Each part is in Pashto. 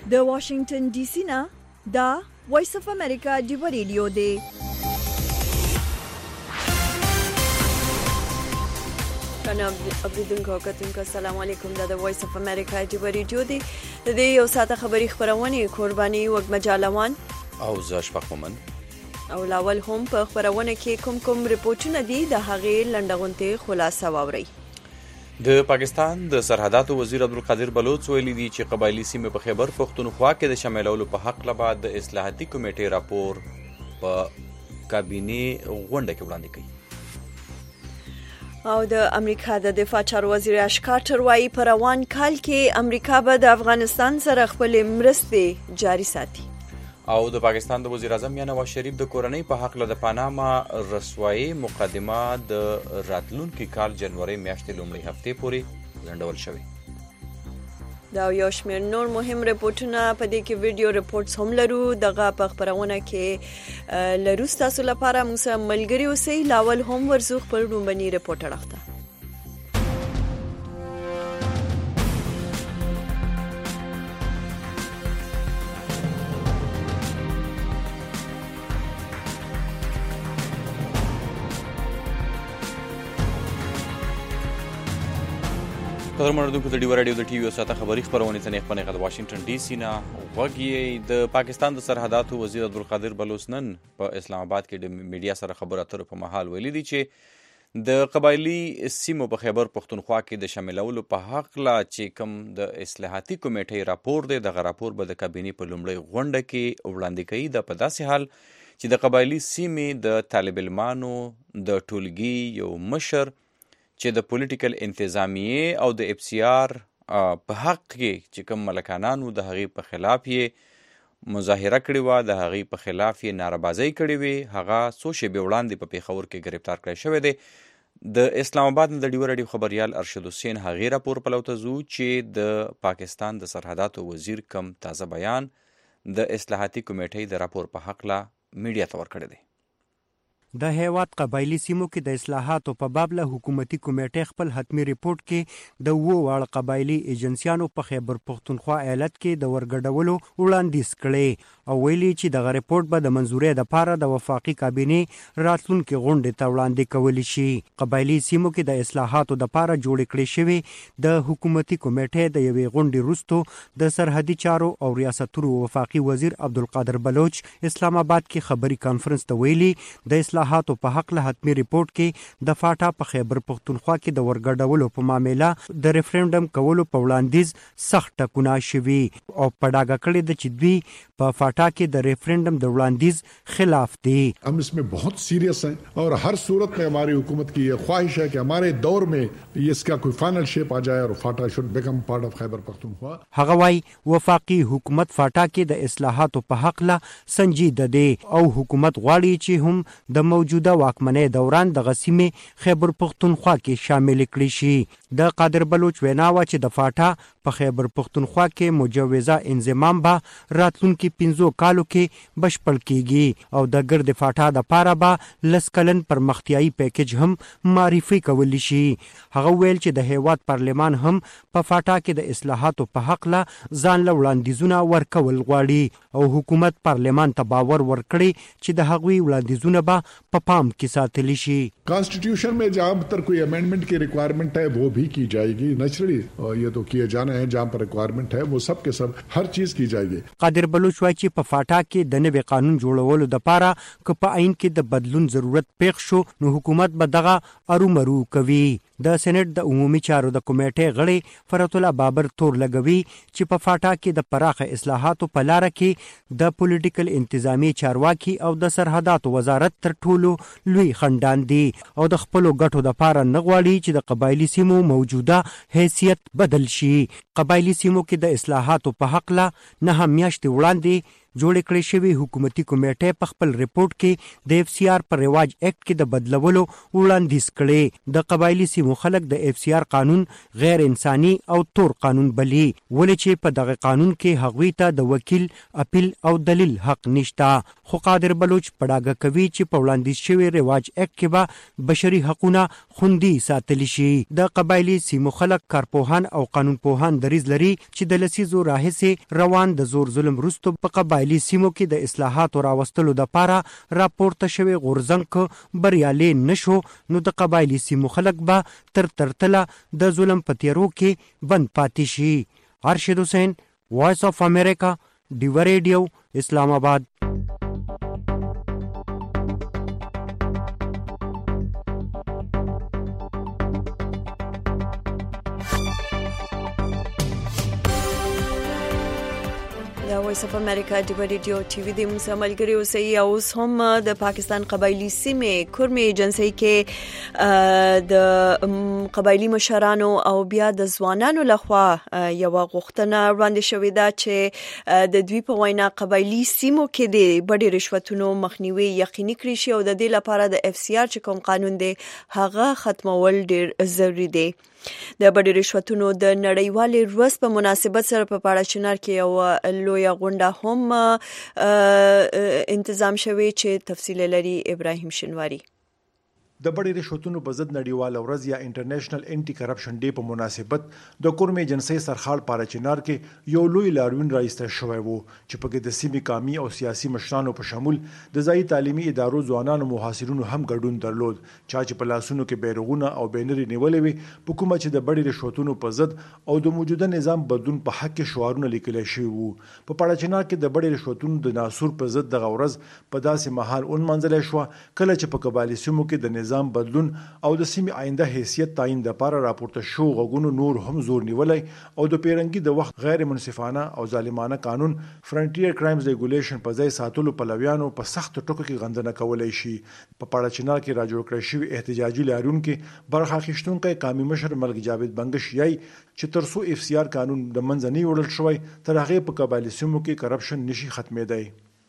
د واشنگټن ډي سي نه دا وایس اف امریکا ډیو ریډیو دی. اوریدونکو کتونکو السلام علیکم. دا د وایس اف امریکا ډیو ریډیو دی. د دې یو ساعته خبری خبرونه قرباني وګ مجالوان او زاشفق مومن او لاول هم په خبرونه کې کوم ریپورتونه دي د هغې لنډغونته خلاصه واوري. د پاکستان د سرحداتو وزیر عبدالقادر بلوچ ویلي دي چې قبایلی سیمې په خیبر پختونخوا کې د شاملولو په حق لبا د اصلاحاتي کمیټې راپور په کابینه غونډه کې وړاندې کړي. او د امریکا د دفاع چارو وزیر اش کارټر وايي په روان کال کې امریکا به د افغانستان سره خپل مرستې جاري ساتي. او د پاکستان د وزیر اعظم نواز شریف د کورنۍ په حق له د پاناما رسوایی مقدمه د راتلونکي کال جنوري میاشتې لومړۍ هفتې پورې ځنډول شوې. دا یو شمېر نور مهم ریپورتونه په دې کې ویډیو ریپورتس هم لرو. دغه په خبرونه کې لرو تاسو لپاره موږ سره ملګري اوسئ. لاول هم ورزو خپل رومبني ریپورټ راغته. قدر مردونکو د ډیو رادیو د ټي وي ساته خبری خبرونه ته نه د واشنگټن ډي سي نه وګړي. د پاکستان د سرحداتو وزیر عبدالقادر بلوچ نن په اسلام آباد کې د میډیا سره خبرو اترو په محل ویلي دي چې د قبایلی سیمو په خیبر پختونخوا کې د شاملولو په حق لا چې کوم د اصلاحاتي کمیټې راپور دی دغه راپور به د کابینې په لومړۍ غونډه کې وړاندې کوي. د په داسې حال چې د قبایلی سیمې د طالب علمانو د ټولګي یو مشر چې د پولیټیکل انتظامیه او د اف سی آر په حق کې چې کوم ملکانانو د هغې په خلاف یې مظاهره کړې وه د هغې په خلاف یې ناربازۍ کړې وې هغه څو شېبې وړاندې په پېښور کې ګرفتار کړی شوی دی. د اسلام آباد نه د ډیو رادیو خبریال ارشد حسین هغې راپور پلو ته ځو چې د پاکستان د سرحداتو وزیر کم تازه بیان د اصلاحاتي کمیټې د راپور په حق لا میډیا ته ورکړی دی. د هیواد قبایلی سیمو کې د اصلاحاتو په باب له حکومتي کمیټې خپل حتمی ریپورت کې د واړه قبایلی ایجنسیانو په خیبر پختونخوا ایالت کې د ورګډولو وړاندیز کړي او ویلي چې دغه ریپورت به د منظورۍ لپاره د وفاقي کابینې راتلونکي غونډې ته وړاندې کولی شي. قبایلی سیمو کې د اصلاحاتو لپاره جوړې کړې شوې د حکومتي کمیټې د یوې غونډې وروسته د سرحدي چارو او ریاستونو وفاقي وزیر عبدالقادر بلوچ اسلام آباد کې خبري کانفرنس ته ویلي د اصلاحاتو په حق له حتمی ریپورت کې د فاټا په خیبر پختونخوا کې د ورګډولو په معامله د ریفرنډم کولو په وړاندیز سخت ټکونه شوي او په ډاګه کړي د چې دوی په فاټا کې د ریفرنډم د وړاندیز خلاف دي. हम इसमें बहुत सीरियस हैं और हर सूरत में हमारी हुकूमत की ये ख्वाहिश है कि हमारे दौर में इसका कोई फाइनल शेप आ जाए और FATA should become part of Khyber Pakhtunkhwa. هغه وايي وفاقي حکومت فاټا کې د اصلاحاتو په حق لا سنجیده دي او حکومت غواړي چې هم د موجوده واکمنۍ دوران د غسیمې خیبر پختونخوا کې شامل کړي شي. د قادر بلوچ ویناوه چې د فاټا په خیبر پختونخوا کې مجوزه انضمام به راتلونکي 15 کالو کې بشپړ کیږي او د ګرد فاټا د پاره به لسکلن پرمختیايي پیکیج هم معرفي کولی شي. هغه ویل چې د هیواد پارلمان هم په فاټا کې د اصلاحاتو په حق لا ځان له وړاندیزونه ورکول غواړي او حکومت پارلمان ته باور ورکړي چې د هغوی وړاندیزونه به په پام کې ساتلی شي. Constitution में जहाँ तक कोई अमेंडमेंट की रिक्वायरमेंट है वो भी की जाएगी. नेचुरली ये तो किए जाना है जहाँ पर रिक्वायरमेंट है वो सब के सब हर चीज की जाएगी. قادر بلوچ وايي چې په فاټا کې د نوي قانون جوړولو لپاره که په عین کې د بدلون ضرورت پېښ شو نو حکومت به دغه ارومرو کوي. د سېنات د عمومي چارو د کمیټې غړي فرات الله بابر تور لګوي چې په فاټا کې د پراخه اصلاحاتو په لار کې د پولیټیکل انتظامی چارواکي او د سرحداتو وزارت تر ټولو لوی خندان دي او د خپل غټو د پاره نغواړي چې د قبایلی سیمو موجوده حیثیت بدل شي. قبایلی سیمو کې د اصلاحاتو په حق لا نه میاشتې وړاندې جوړ کړی شوی حکومتي کمیټه په خپل ریپورت کې د اف سی آر پر رواج اکټ کې د بدلولو وړاندیز کړي. د قبایلی سیمو خلک د اف سی آر قانون غیر انساني او تور قانون بلی، ولې چې په دغه قانون کې هغوی ته د وکیل، اپیل او دلیل حق نشته. خو قادر بلوچ پډاګه کوي چې په وړاندیز شوی رواج اکټ کې به بشري حقونه خوندي ساتل شي. د قبایلی سیمو خلک کارپوهان او قانون پوهان دریځ لري چې د لسیزو راهیسې روان د زور ظلم وروسته په قبایلی سیمو کې د اصلاحاتو راوستلو دپاره راپورته شوی غورځنګ بریالی نشو، نو د قبایلی سیمو خلک به تر تله د ظلم په تیارو کې بند پاتې شي. ارشد حسین، وایس آف امریکا، ډیوه ریډیو، اسلام آباد. وایس اف امریکا ډیوه ریډیو ټي وي د موږ ملګری اوسئ. اوس هم د پاکستان قبایلی سیمې کورمې ایجنسۍ کې د قبایلی مشرانو او بیا د ځوانانو لخوا یو غوښتنه وړاندې شوې ده چې د دوی په وینا قبایلی سیمو کې د بډې رشوتونو مخنیوي یقیني کړي شي او د دې لپاره د اف سی آر چې کوم قانون دی هغه ختمول ډیر ضروری دی. د بډې رشوتونو د نړیوالې ورځ په مناسبت سره په پاړاچنار کې یو لویه غونډه هم انتظام شوی چې تفصیل لري ابراهیم شنواری. د بډې رشوتونو په ضد نړیواله ورځ یا انټرنیشنل انټي کرپشن ډے په مناسبت د کورمې ایجنسۍ سرحال پاړاچنار کې یو لوی لاریون راایستل شوی وو چې پکې د سیمې قومي او سیاسي مشرانو په شمول د ځایي تعلیمي ادارو ځوانانو محاصرینو هم ګډون درلود. چا چې په لاسونو کې بیرغونه او بینرې نیولې وي په کومه چې د بډې رشوتونو په ضد او د موجوده نظام بدلون په حق کې شعارونه لیکل شوي وو. په پاړاچنار کې د بډې رشوتونو د ناسور په ضد دغه ورځ په داسې مهال ونمانځل شوه کله چې په قبایلی سیمو کې د نظام بدلون او د سیمې آینده حیثیت تعیین لپاره راپورته شو غوږونو نور هم زور نیولای او د پیرنګي د وخت غیر منصفانه او ظالمانه قانون فرنټیر کرایمز ریګولیشن په ځای ساتلو پلویانو په سخت ټکو کې غندنه کولای شي. په پاړاچنار کې راجوړ کړی شوی احتجاجي لاریون کې برخه اخیستونکي قومي مشر ملک جاوید بنگش یای چې ترڅو اف سی آر قانون د منځ نه وړل شوی تر هغه په قبایلی سیمو کې کرپشن نشي ختمېدای.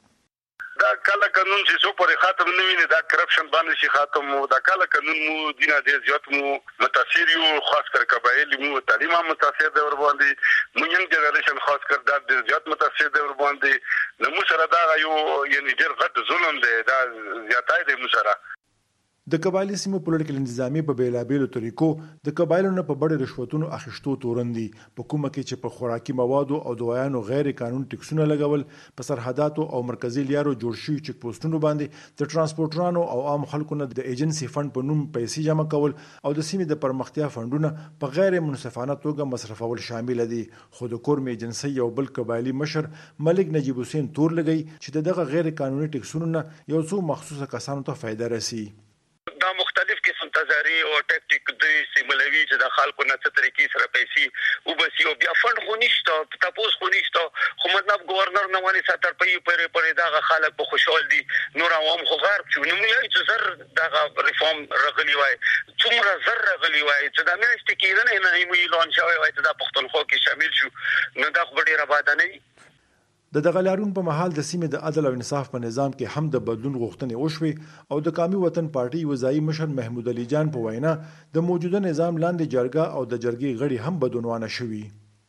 دا کله قانون چې څو پورې ختم نه ویني دا کرپشن باندې شي ختم مو دا کله قانون مو دینه دې زیات مو متاثر یو خاص کر قبایلی مو تعلیم متاثر دی ور باندې مو ینګ جنریشن خاص کر دا زیات متاثر دی ور باندې نو مو سره دا یو یعنی ډېر غټ ظلم دی دا زیاتای دی مو سره. د قبایلی سیمو پولیټیکل انتظامی په بیلابیلو طریقو د قبایلو نه په بډې رشوتونو اخیستو تورندي په کومه کې چې په خوراکي موادو او دوايانو غیر قانون ټکسونه لګول په سرحداتو او مرکزی لیارو جوړ شوي چک پوسټونو باندې د ترانسپورټرانو او عام خلکو نه د ایجنسی فند په نوم پیسې جمع کول او د سیمې د پرمختیا فندونه په غیر منصفانه توګه مصرفول شامل دي. خو د کورمې ایجنسی یو بل قبایلی مشر ملک نجیب حسین تور لګی چې دغه غیر قانوني ټکسونو نه یو څو مخصوصه کسانو ته فائدہ رسي. دا مختلف قسم تزاری او ټیکټیک د سیملوي چې د خلکو نه څه طریقې سره پیسې او بس یو بیا فند خو نشته تاسو خو نشته خو مطلب گورنر نه واني ساتر په دا خلک په خوشحال دي نور عوام خو غرب چې نو یې چې زر دا ریفورم رغلی وای څومره زر رغلی وای چې دا مېشت کې نه یې اعلان شوی وای چې دا پښتونخوا کې شامل شو نو دا خو ډیره آباد نه د دغه لاریون په محل د سیمې د عدل او انصاف په نظام کې هم د بدلون غوښتنې وشوې او د قومي وطن پارټي وزایي مشر محمود علي جان په وینا د موجوده نظام لاندې جرګه او د جرګې غړي هم بدونوانه شوي.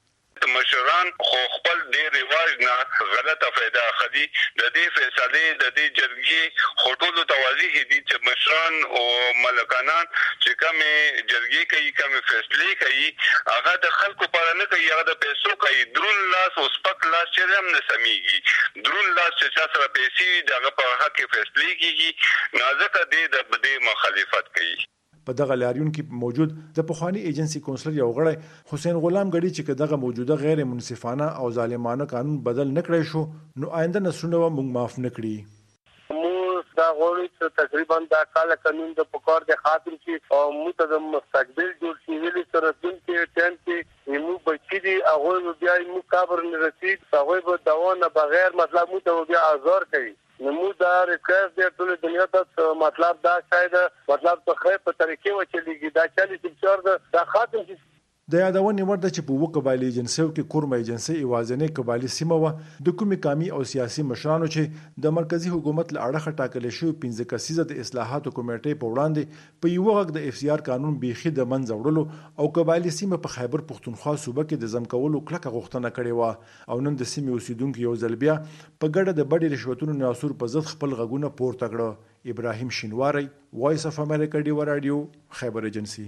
مشران خو خپل د ریواج نه غلطه فائدہ اخلي د دې فیصله د دې جرګې خټولو توازیح دي چې مشران او ملکانان چې کوم جرګې کوي کوم فیصله کوي هغه د خلکو پر نه کوي هغه د پیسو کوي درون لاس او سپک لاس چې هم نه سميږي درون لاس چې سره پیسې دغه په حق کې فیصله کیږي نازکه د مخالفت کوي. په دغه لاریون کې موجود د پخوانی ایجنسی کونسلر یو غړی حسین غلام غړي چې دغه موجوده غیر منصفانه او ظالمانه قانون بدل نکړی شو نو آینده نسلونه موږ معاف نکړي. مو دا غوړي چې تقریبا دا کال قانون د پکار د خاطر چې او مو ته د مستقبل جوړ شي ویلي سره چې ټیم کې مو بچی دي هغه بیا مو کابر نه رسید هغه به دوا نه بغیر مطلب مو ته بیا آزار کوي نمو دا ریکوست دی ټول دنیا ته مطلب دا شاید مطلب ته خیر په طریقې و چې لګي دا چالي چې دا خاتم د یادونې وړ ده چې په 2 قبایلي ایجنسیو کې کورم ایجنسي یوازینۍ قبایلي سیمه وه د کومې قامي او سیاسي مشرانو چې د مرکزی حکومت له اړخه ټاکل شوی 15 کسیزه د اصلاحاتو کمیټې په وړاندې په یو غږ د FCR قانون بیخي د منځ وړلو او قبایلي سیمه په خیبر پښتونخوا صوبه کې د ضم کلکه غوښتنه کړې وه او نن د سیمې اوسیدونکو یو ځل بیا په ګډه د بډې رشوتونو ناسور په ضد خپل غږونه پورته کړه. ابراهیم شینواری، وایس اف امریکا ډیوا رادیو، خیبر ایجنسی.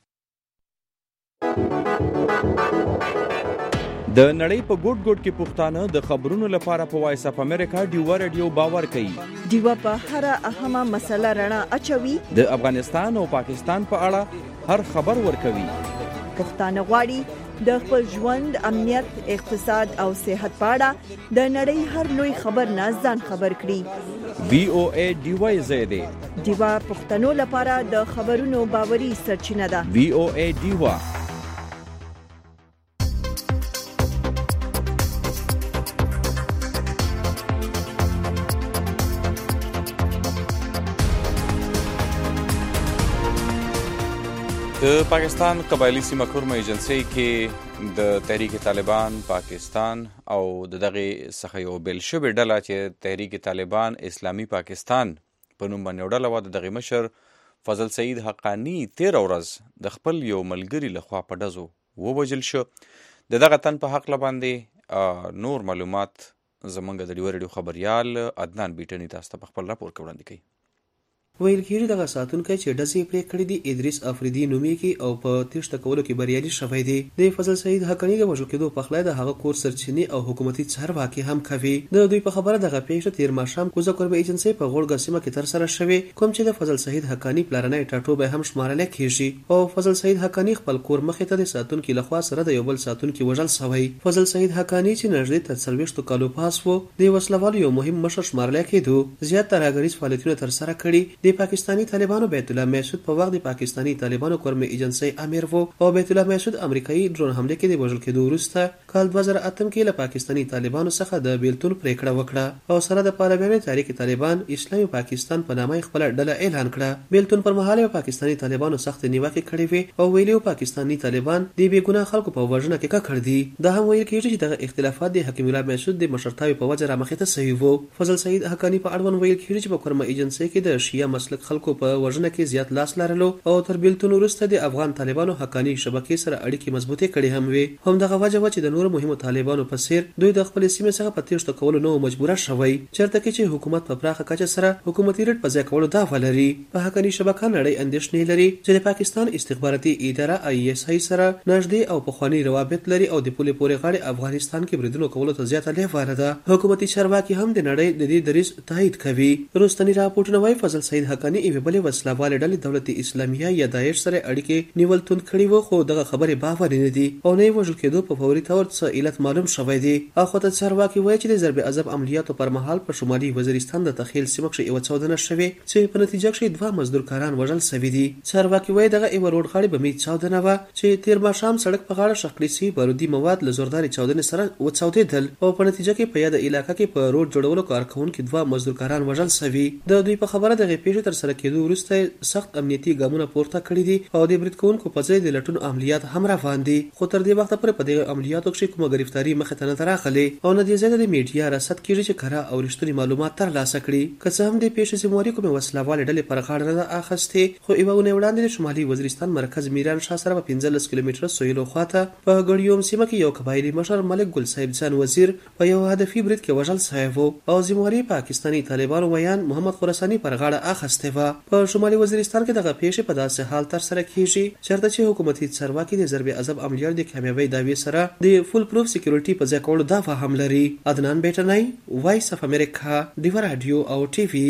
د نړۍ په ګوټ ګوټ کې پښتانه د خبرونو لپاره په وایس اف امریکا ډیوا رادیو باور کوي. ډیوا په هر اهمه مسله رڼا اچوي. د افغانستان او پاکستان په اړه هر خبر ورکوي. پښتانه غواړي د خپل ژوند، امنیت، اقتصاد او صحت په اړه د نړۍ هر لوی خبر نه ځان خبر کړي. VOA ډیوا زیاده ډیوا پښتنو لپاره د خبرونو باوري سرچینه ده. VOA ډیوا. د پاکستان قبایلی سیمه کورم ایجنسی کې د تحریک طالبان پاکستان او دغه څخه یو بل شوی ډله چې تحریک طالبان اسلامی پاکستان په نوم باندې ډله و، دغه مشر فضل سعید حقانی 13 ورځ د خپل یو ملګری لخوا په ډزو ووژل شو. دغه تن په حق باندې نور معلومات زمونږ د ډیوا رادیو خبريال عدنان بیټنی تاسو ته خپل راپور وړاندې کوي. ویل کېږي دغه ساتونکی چې ډزې پرې کړې دي ادریس افریدي نومیږي او په تیښته کولو کې بریالي شوی دی. د فضل سعید حقانی د وژل کېدو پخلی د هغه کور سرچینې او حکومتي چارواکي هم کوي. د دوی په خبره دغه پیښه تیر ماښام کوزه کوربه ایجنسي په غوړګه سیمه کې ترسره شوې، کوم چې د فضل سعید حقانی پلرنی ټاټوبی هم شمارل کېږي او فضل سعید حقانی خپل کور مخې ته د ساتونکي لخوا سره د یو بل ساتونکي وژل شوی. فضل سعید حقانی چې نږدې تر 40 کالو پاس و د وسلوالو یو مهم مشر شمارل کېدو. زیات ترهګریز فعالیتونه ترسره کړي. د پاکستاني طالبانو بیت الله محسود په وخت د پاکستاني طالبانو کورم ایجنسی امیر وو او بیت الله محسود امریکایي ډرون حمله کې د وژل کېدو وروسته کال 2008 کې له پاکستاني طالبانو څخه د بیلتون پریکړه وکړه او سره د پارلماني تحریک طالبان اسلامي پاکستان په نامه خپل ډله اعلان کړه. بیلتون پر مهال پاکستاني طالبانو سخت نیوکه کړې وي او ویلي پاکستاني طالبان د بیګناه خلکو په وژنه کې ککړ دي. دا هم ویل کېږي چې دغه اختلافات د حکیم الله محسود د مشرتاوي په وجه رامخې ته سوي وو. فضل سعید حقانی په اړوند ویل کېږي چې په کورم ایجنسی کې د شیعه مسلک خلکو په وژنه کې زیات لاس لرلو او تر بیلتون وروسته د افغان طالبانو حقانی شبکې سره اړیکې مضبوطې کړې هم وي. همدغه وجه و چې د نورو مهمو طالبانو په څیر دوی د خپل سیمې څخه په تیښته کولو نه مجبوره شوی، چېرته کې چې حکومت په پراخه کچه سره حکومتي رټ په ځای کولو دعوه لري. په حقانی شبکه نړۍ اندېښنې لري چې د پاکستان استخباراتي اداره ISI سره نږدې او پخوانی روابط لري او د پولې پورې غاړې افغانستان کې بریدونو کولو ته زیاته لیواله ده. حکومتي چارواکي هم د نړۍ د دې دریځ تایید کوي. وروستني راپورټونه وايي فضل سعید حقانی یوې بلې وسلوالې ډلې دولت اسلامیه یا داعش سره اړیکې نیول توند کړي وو، خو دغه خبرې باور نه دي او نه وژل کېدو په فوري تور څه علت معلوم شوی دی. اخو ته چارواکي وایي چې د ضرب عذاب عملیاتو پر مهال په شمالي وزیرستان د تخیل سیمه کې یو چاودنه شوې چې په نتیجه کې 2 مزدور کاران وژل شوي دي. چارواکي وایي دغه یو روډ غاړې بمي چاودنه و چې تیر ماښام سړک په غاړه شخړې سي بارودي مواد له زورداري چاودنې سره وڅاودېدل او په نتیجه کې په یاد علاقې کې په روډ جوړولو کارکونکو 2 مزدور کاران وژل شوي. د دوی په خبره دغه پیښه تر سره کېدو وروسته سخت امنیتي ګامونه پورته کړي دي او د برید کوونکو په ځای د لټون عملیات هم روان دي، خو تر دې وخته پورې په دې عملیاتو کې کومه گرفتاری مخه ته نه راغلي او نه دې زیاته د میډیا رصد کیږي چې کره او رښتونی معلومات ترلاسه کړي. که څه هم د پیښې ذمہواري کومه وسلوال ډلې پر غاړه نه اخیستې، خو یوه ونه وړاندې د شمالي وزیرستان مرکز میران شاه سره په 15 کیلومتره سویلو خواته په ګړیوم سیمه کې یو قبایلی مشر ملک ګل صاحب جان وزیر په یو هدفي برید کې وژل شوی و او ذمہواري پاکستاني طالبانو ویان محمد خراساني پر غاړه اخیستې و. په شمالي وزیرستان کې دغه پیښه په داسې حال تر سره کیږي چېرته چې حکومتي چارواکي د ضرب عذاب عملیات د کامیابی دعوی سره د فول پروف سکیورټي په ځای کولو دعوه هم لري. عدنان بیٹنای، وایس اف امریکا، ډیوا رادیو او ټي وي.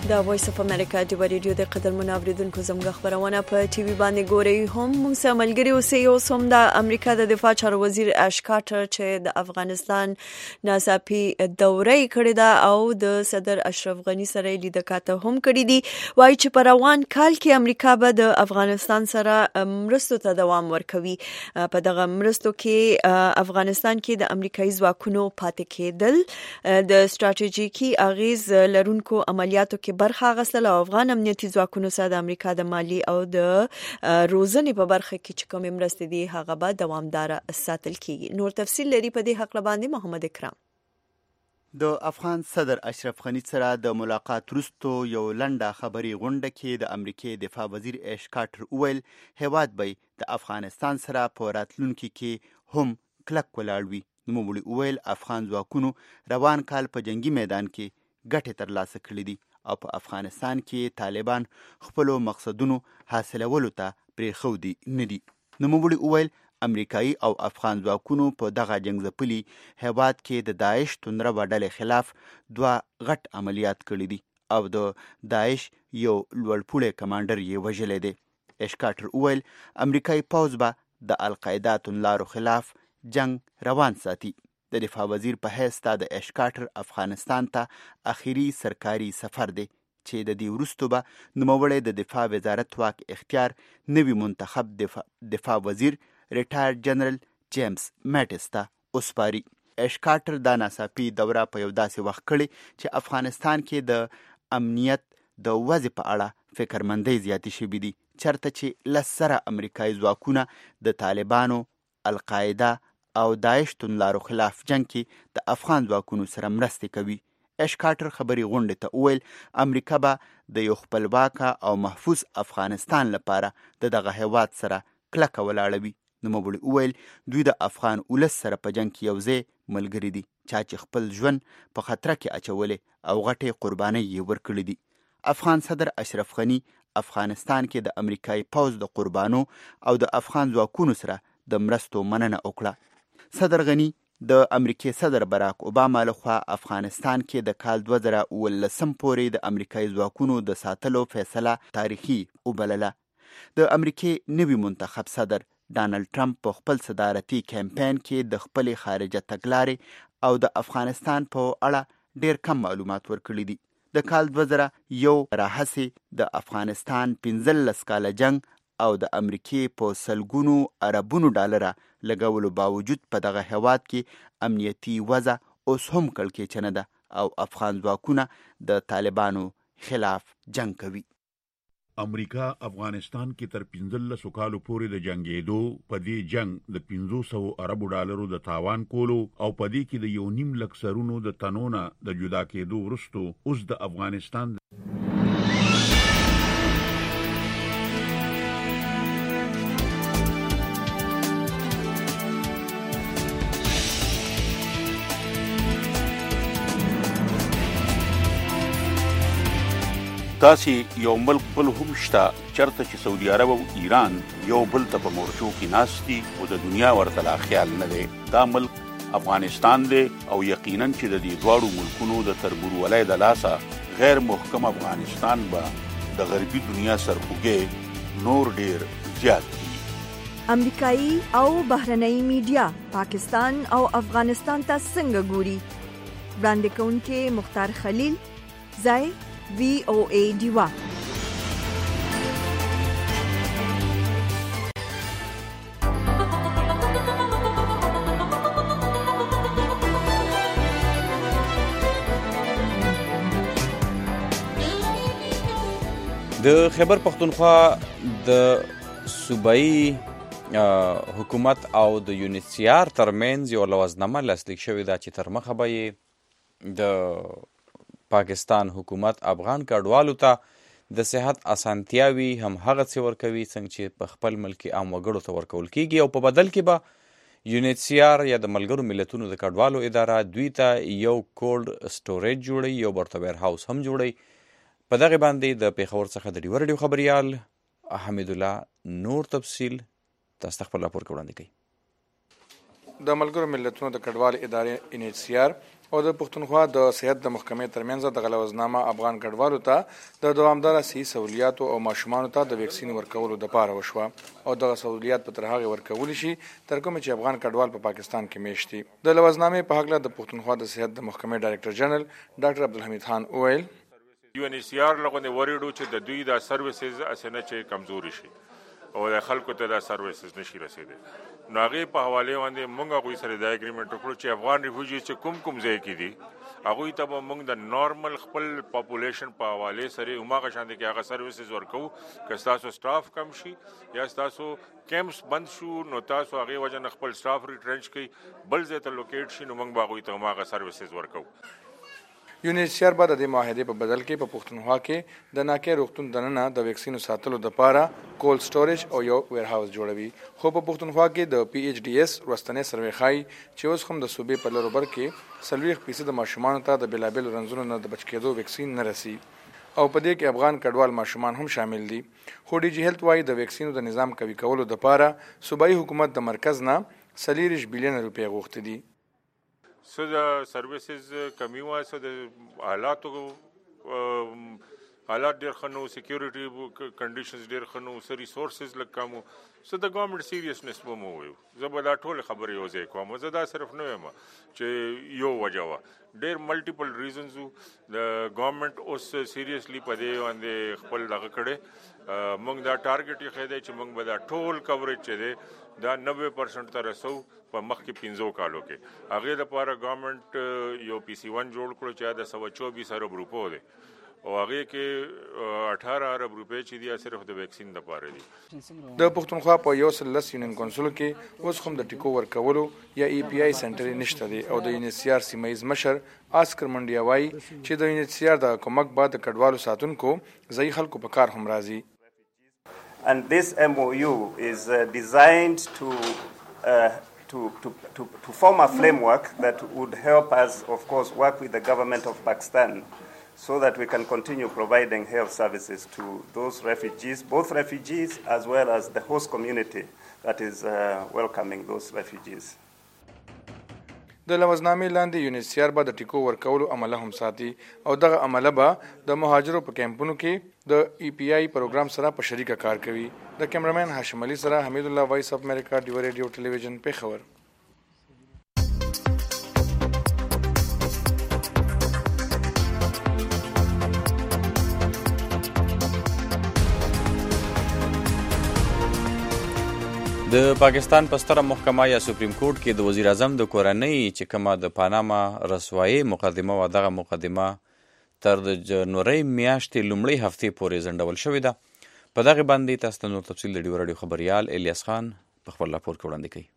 د وایس اف امریکا د ریډیو د قدرمنو اوریدونکو زموږ خبرونه په ټي وي باندې ګوري هم موږ سره ملګری اوسئ. اوس هم د امریکا د دفاع چارو وزیر اش کارټر چې د افغانستان ناڅاپي دوره کړې ده او د صدر اشرف غنی سره لیدکاته هم کړې دي، وایي چې په روان کال کې امریکا به د افغانستان سره مرستو ته دوام ورکوي. په دغه مرستو کې افغانستان کې د امریکایي ځواکونو پاتې کېدل د ستراتیژیکي اغیز لرونکو عملیاتو کې برخه اخیستل او افغان امنیتي ځواکونو سره د امریکا د مالی او د روزنې په برخه کې چې کومې مرستې دي هغه به دوامدار ساتل کیږي. نور تفصیل لري په دې حق باندې محمد اکرام. د افغان صدر اشرف غنی سره د ملاقات وروسته یو لنډه خبري غونډه کې د امریکای دفاع وزیر اش کارټر وویل هیواد به د افغانستان سره په راتلونکي کې هم کلک ولاړ وي. نوموړي وویل افغان ځواکونو روان کال په جنگي میدان کې ګټې ترلاسه کړې دي او په افغانستان کې طالبان خپلو مقصدونو حاصلولو ته پرېښودي نه دي. نوموړي وویل امریکایي او افغان ځواکونو په دغه جنګ ځپلي هیواد کې د داعش توندره ډلې خلاف 2 غټ عملیات کړي دي او د داعش یو لوړپوړی کمانډر یې وژلی دی. اش کارټر وویل امریکایي پوځ به د القاعده توندلارو خلاف جنگ روان ساتي. د دفاع وزیر په حیث د اش کارټر افغانستان ته اخیری سرکاري سفر دی چې د دې وروسته به نوموړی د دفاع وزارت واک اختیار نوي منتخب دفاع وزیر ریټایر جنرال جیمز میټس ته وسپاري. اش کارټر دا ناڅاپي دوره په یو داسې وخت کړي چې افغانستان کې د امنیت د وضع په اړه فکرمندۍ زیاتې شوي دي، چرته چې 10 امریکایي ځواکونه د طالبانو، القاعده او داعش توندلارو خلاف جنگ کې د افغان ځواکونو سره مرستې کوي. اش کارټر خبري غونډې ته وویل امریکا به د یو خپلواکه او محفوظ افغانستان لپاره د دغه هیواد سره کلکه ولاړه وي. نوموړي وویل دوی د افغان ولس سره په جنگ کې یو ځای ملګري دي چا چې خپل ژوند په خطر کې اچولی او غټې قربانۍ یې ورکړي دي. افغان صدر اشرف غنی افغانستان کې د امریکایي پوځ د قربانو او د افغان ځواکونو سره د مرستو مننه وکړه. صدر غنی د امریکای صدر براک اوباما لخوا افغانستان کې د کال 2019 پورې د امریکایي ځواکونو د ساتلو فیصله تاریخي وبلله. د امریکای نوي منتخب صدر ډانلډ ټرمپ په خپل صدارتي کمپاین کې د خپل خارجه تګلارې او د افغانستان په اړه ډیر کم معلومات ورکړي دي. د کال 2001 راهیسې د افغانستان 15 کاله جنگ او د امریکای په سلګونو اربونو ډالره لګولو باوجود په دغه هیواد کې امنیتي وضع اوس هم کړکېچنه ده او افغان ځواکونه د طالبانو خلاف جنگ کوي. امریکا افغانستان کې تر 15 کالو پورې د جنگېدو په دې جنگ د 500 اربو ډالرو د تاوان کولو او په دې کې د 1.5 لک سرونو د تنونه د جدا کېدو وروسته اوس د افغانستان داسې یو ملک بل هم شته چرته چې سعودي عرب او ایران یو بل ته په مورچو کې ناست دي او د دنیا ورته لا خیال نه دی. دا ملک افغانستان دی او یقینا چې د دې دواړو ملکونو د تربورولۍ د لاسه غیر محکم افغانستان به د غربي دنیا سرخوږی نور ډیر زیات دي. امریکایي او بهرنۍ میډیا پاکستان او افغانستان ته څنګه ګوري؟ وړاندې کوونکې مختار خلیل، ځای VOA دیوا. د خیبر پختونخوا د صوبایي حکومت او د یونیسیار ترمنځ یو لوزنامه لاسلیک شوې ده چې تر مخه به یې د پاکستان حکومت افغان کډوالو ته د صحت اسانتیاوي هم هغه څه ورکوي څنګه چې په خپل ملکي عام وګړو ته ورکول کیږي او په بدل کې به یونیسیار یا د ملګرو ملتونو د کډوالو اداره دوی ته یو کولډ سټوریج جوړي، یو برته ویر هاوس هم جوړي. په دغه باندې د پیښور څخه د ډیور ډیو خبريال حمید الله نور تفصیل تاسو خپل راپور وړاندې کوي. د ملګرو ملتونو د کډوال ادارې انیسیار او د پښتونخوا د صحت د محکمې ترمنځ د غلوزنامه افغان کډوالو ته د دوامدار صحي سہولیات او ماشومان ته د ویکسین ورکولو د پاره وشوه او د سہولیات په تر هغه ورکول شي تر کوم چې افغان کډوال په پاکستان کې میشتي. د لوزنامې په حق له د پښتونخوا د صحت د محکمې ډایرکټر جنرال ډاکټر عبدالحمید خان اویل UNHCR لغونه وریډو چې د دوی د سرویسز اسنه چې کمزوري شي او د خلکو ته د سرویسز نشي رسیدي. نو هغه په حواله باندې موږ غوي سره د اګریمنت وکړو چې افغان ریفیوجیز چې کوم ځای کې دي هغه ته موږ د نارمل خپل پاپولیشن په حواله سره عمره شاندې کې هغه سرویسز ورکو که تاسو سټاف کم شي یا تاسو کیمپس بند شو نو تاسو هغه وجه خپل سټاف ریټرنچ کړئ بل ځای ته لوکیټ شي نو موږ باغوي ته هغه سرویسز ورکو. UNHCR بعد د معاهده په بدل کې په پښتونخوا کې د ناکې روغتون دننه د ویکسینو ساتلو د پاره کولډ سټوریج او یو ویر هاوس جوړوي. خو په پښتونخوا کې د PHDS وروستنې سروې ښایي چې اوس هم د صوبې په لرو بر کې 40% د ماشومانو ته د بلابل رنځونو نه د بچ کېدو ویکسین نه رسي او په دې کې افغان کډوال ماشومان هم شامل دي. خو ډي جی هیلث وايي د ویکسینو د نظام قوي کولو د پاره صوبایي حکومت د مرکز نه 40 بلین روپۍ غوښتي دي. سو د سرویسز کمی وای سو د حالات ډیر خنو سکیورټي کنډیشنز ډیر خنو سو ریسورسز لکمو سو د ګورنمنت سیریسنس مو وي زبدا ټول خبرې یوځای کوم زدا صرف نه یم چې یو وجه وا ډیر ملټیپل ریزنز د ګورنمنت اوس سیریسلی په دې باندې خپل دغه کړي موږ دا ټارګټ یې خېدای چې موږ به دا ټول کوریج چي دا 90% ته رسو په مخ کې 15 کالو کې هغه د پاره ګورنمنت یو PC1 جوړ کړو چې دا 124 ارب روپو دی او هغه کې 18 ارب روپے چې دی صرف د ویکسین د پاره دي. د پښتونخوا په یو سلس یونین کونسل کې اوس هم د ټیکو ورکولو یا EPI سنټر نشته دی او د UNHCR سیمایز مشر آسکر منډیا وایي چې د UNHCR د کومک بعد کډوالو ساتونکو ځای خلکو په کار هم راځي. And this MOU is designed to form a framework that would help us, of course, work with the government of Pakistan so that we can continue providing health services to those refugees, both refugees as well as the host community that is welcoming those refugees. د لوزنامې لاندې UNHCR به د ټیکو ورکولو عمله هم ساتي او دغه عمله به د مهاجرو په کیمپونو کې د EPI پروګرام سره په شریکه کار کوي. د کیمرمن هاشم علي سره حمید الله وایس اف امریکا ډیو ریډیو ټلویزیون پیښور. د پاکستان په ستره محکمه یا سپریم کورټ کې د وزیر اعظم د کورنۍ چې کومه د پاناما رسوایي مقدمه و دغه مقدمه تر د جنوري میاشتې لومړۍ هفتې پورې ځنډول شوې ده. په دغه باندې تاسو ته نور تفصیل د ډیو رادیو خبريال الیاس خان په خپل راپور کې وړاندې کوي.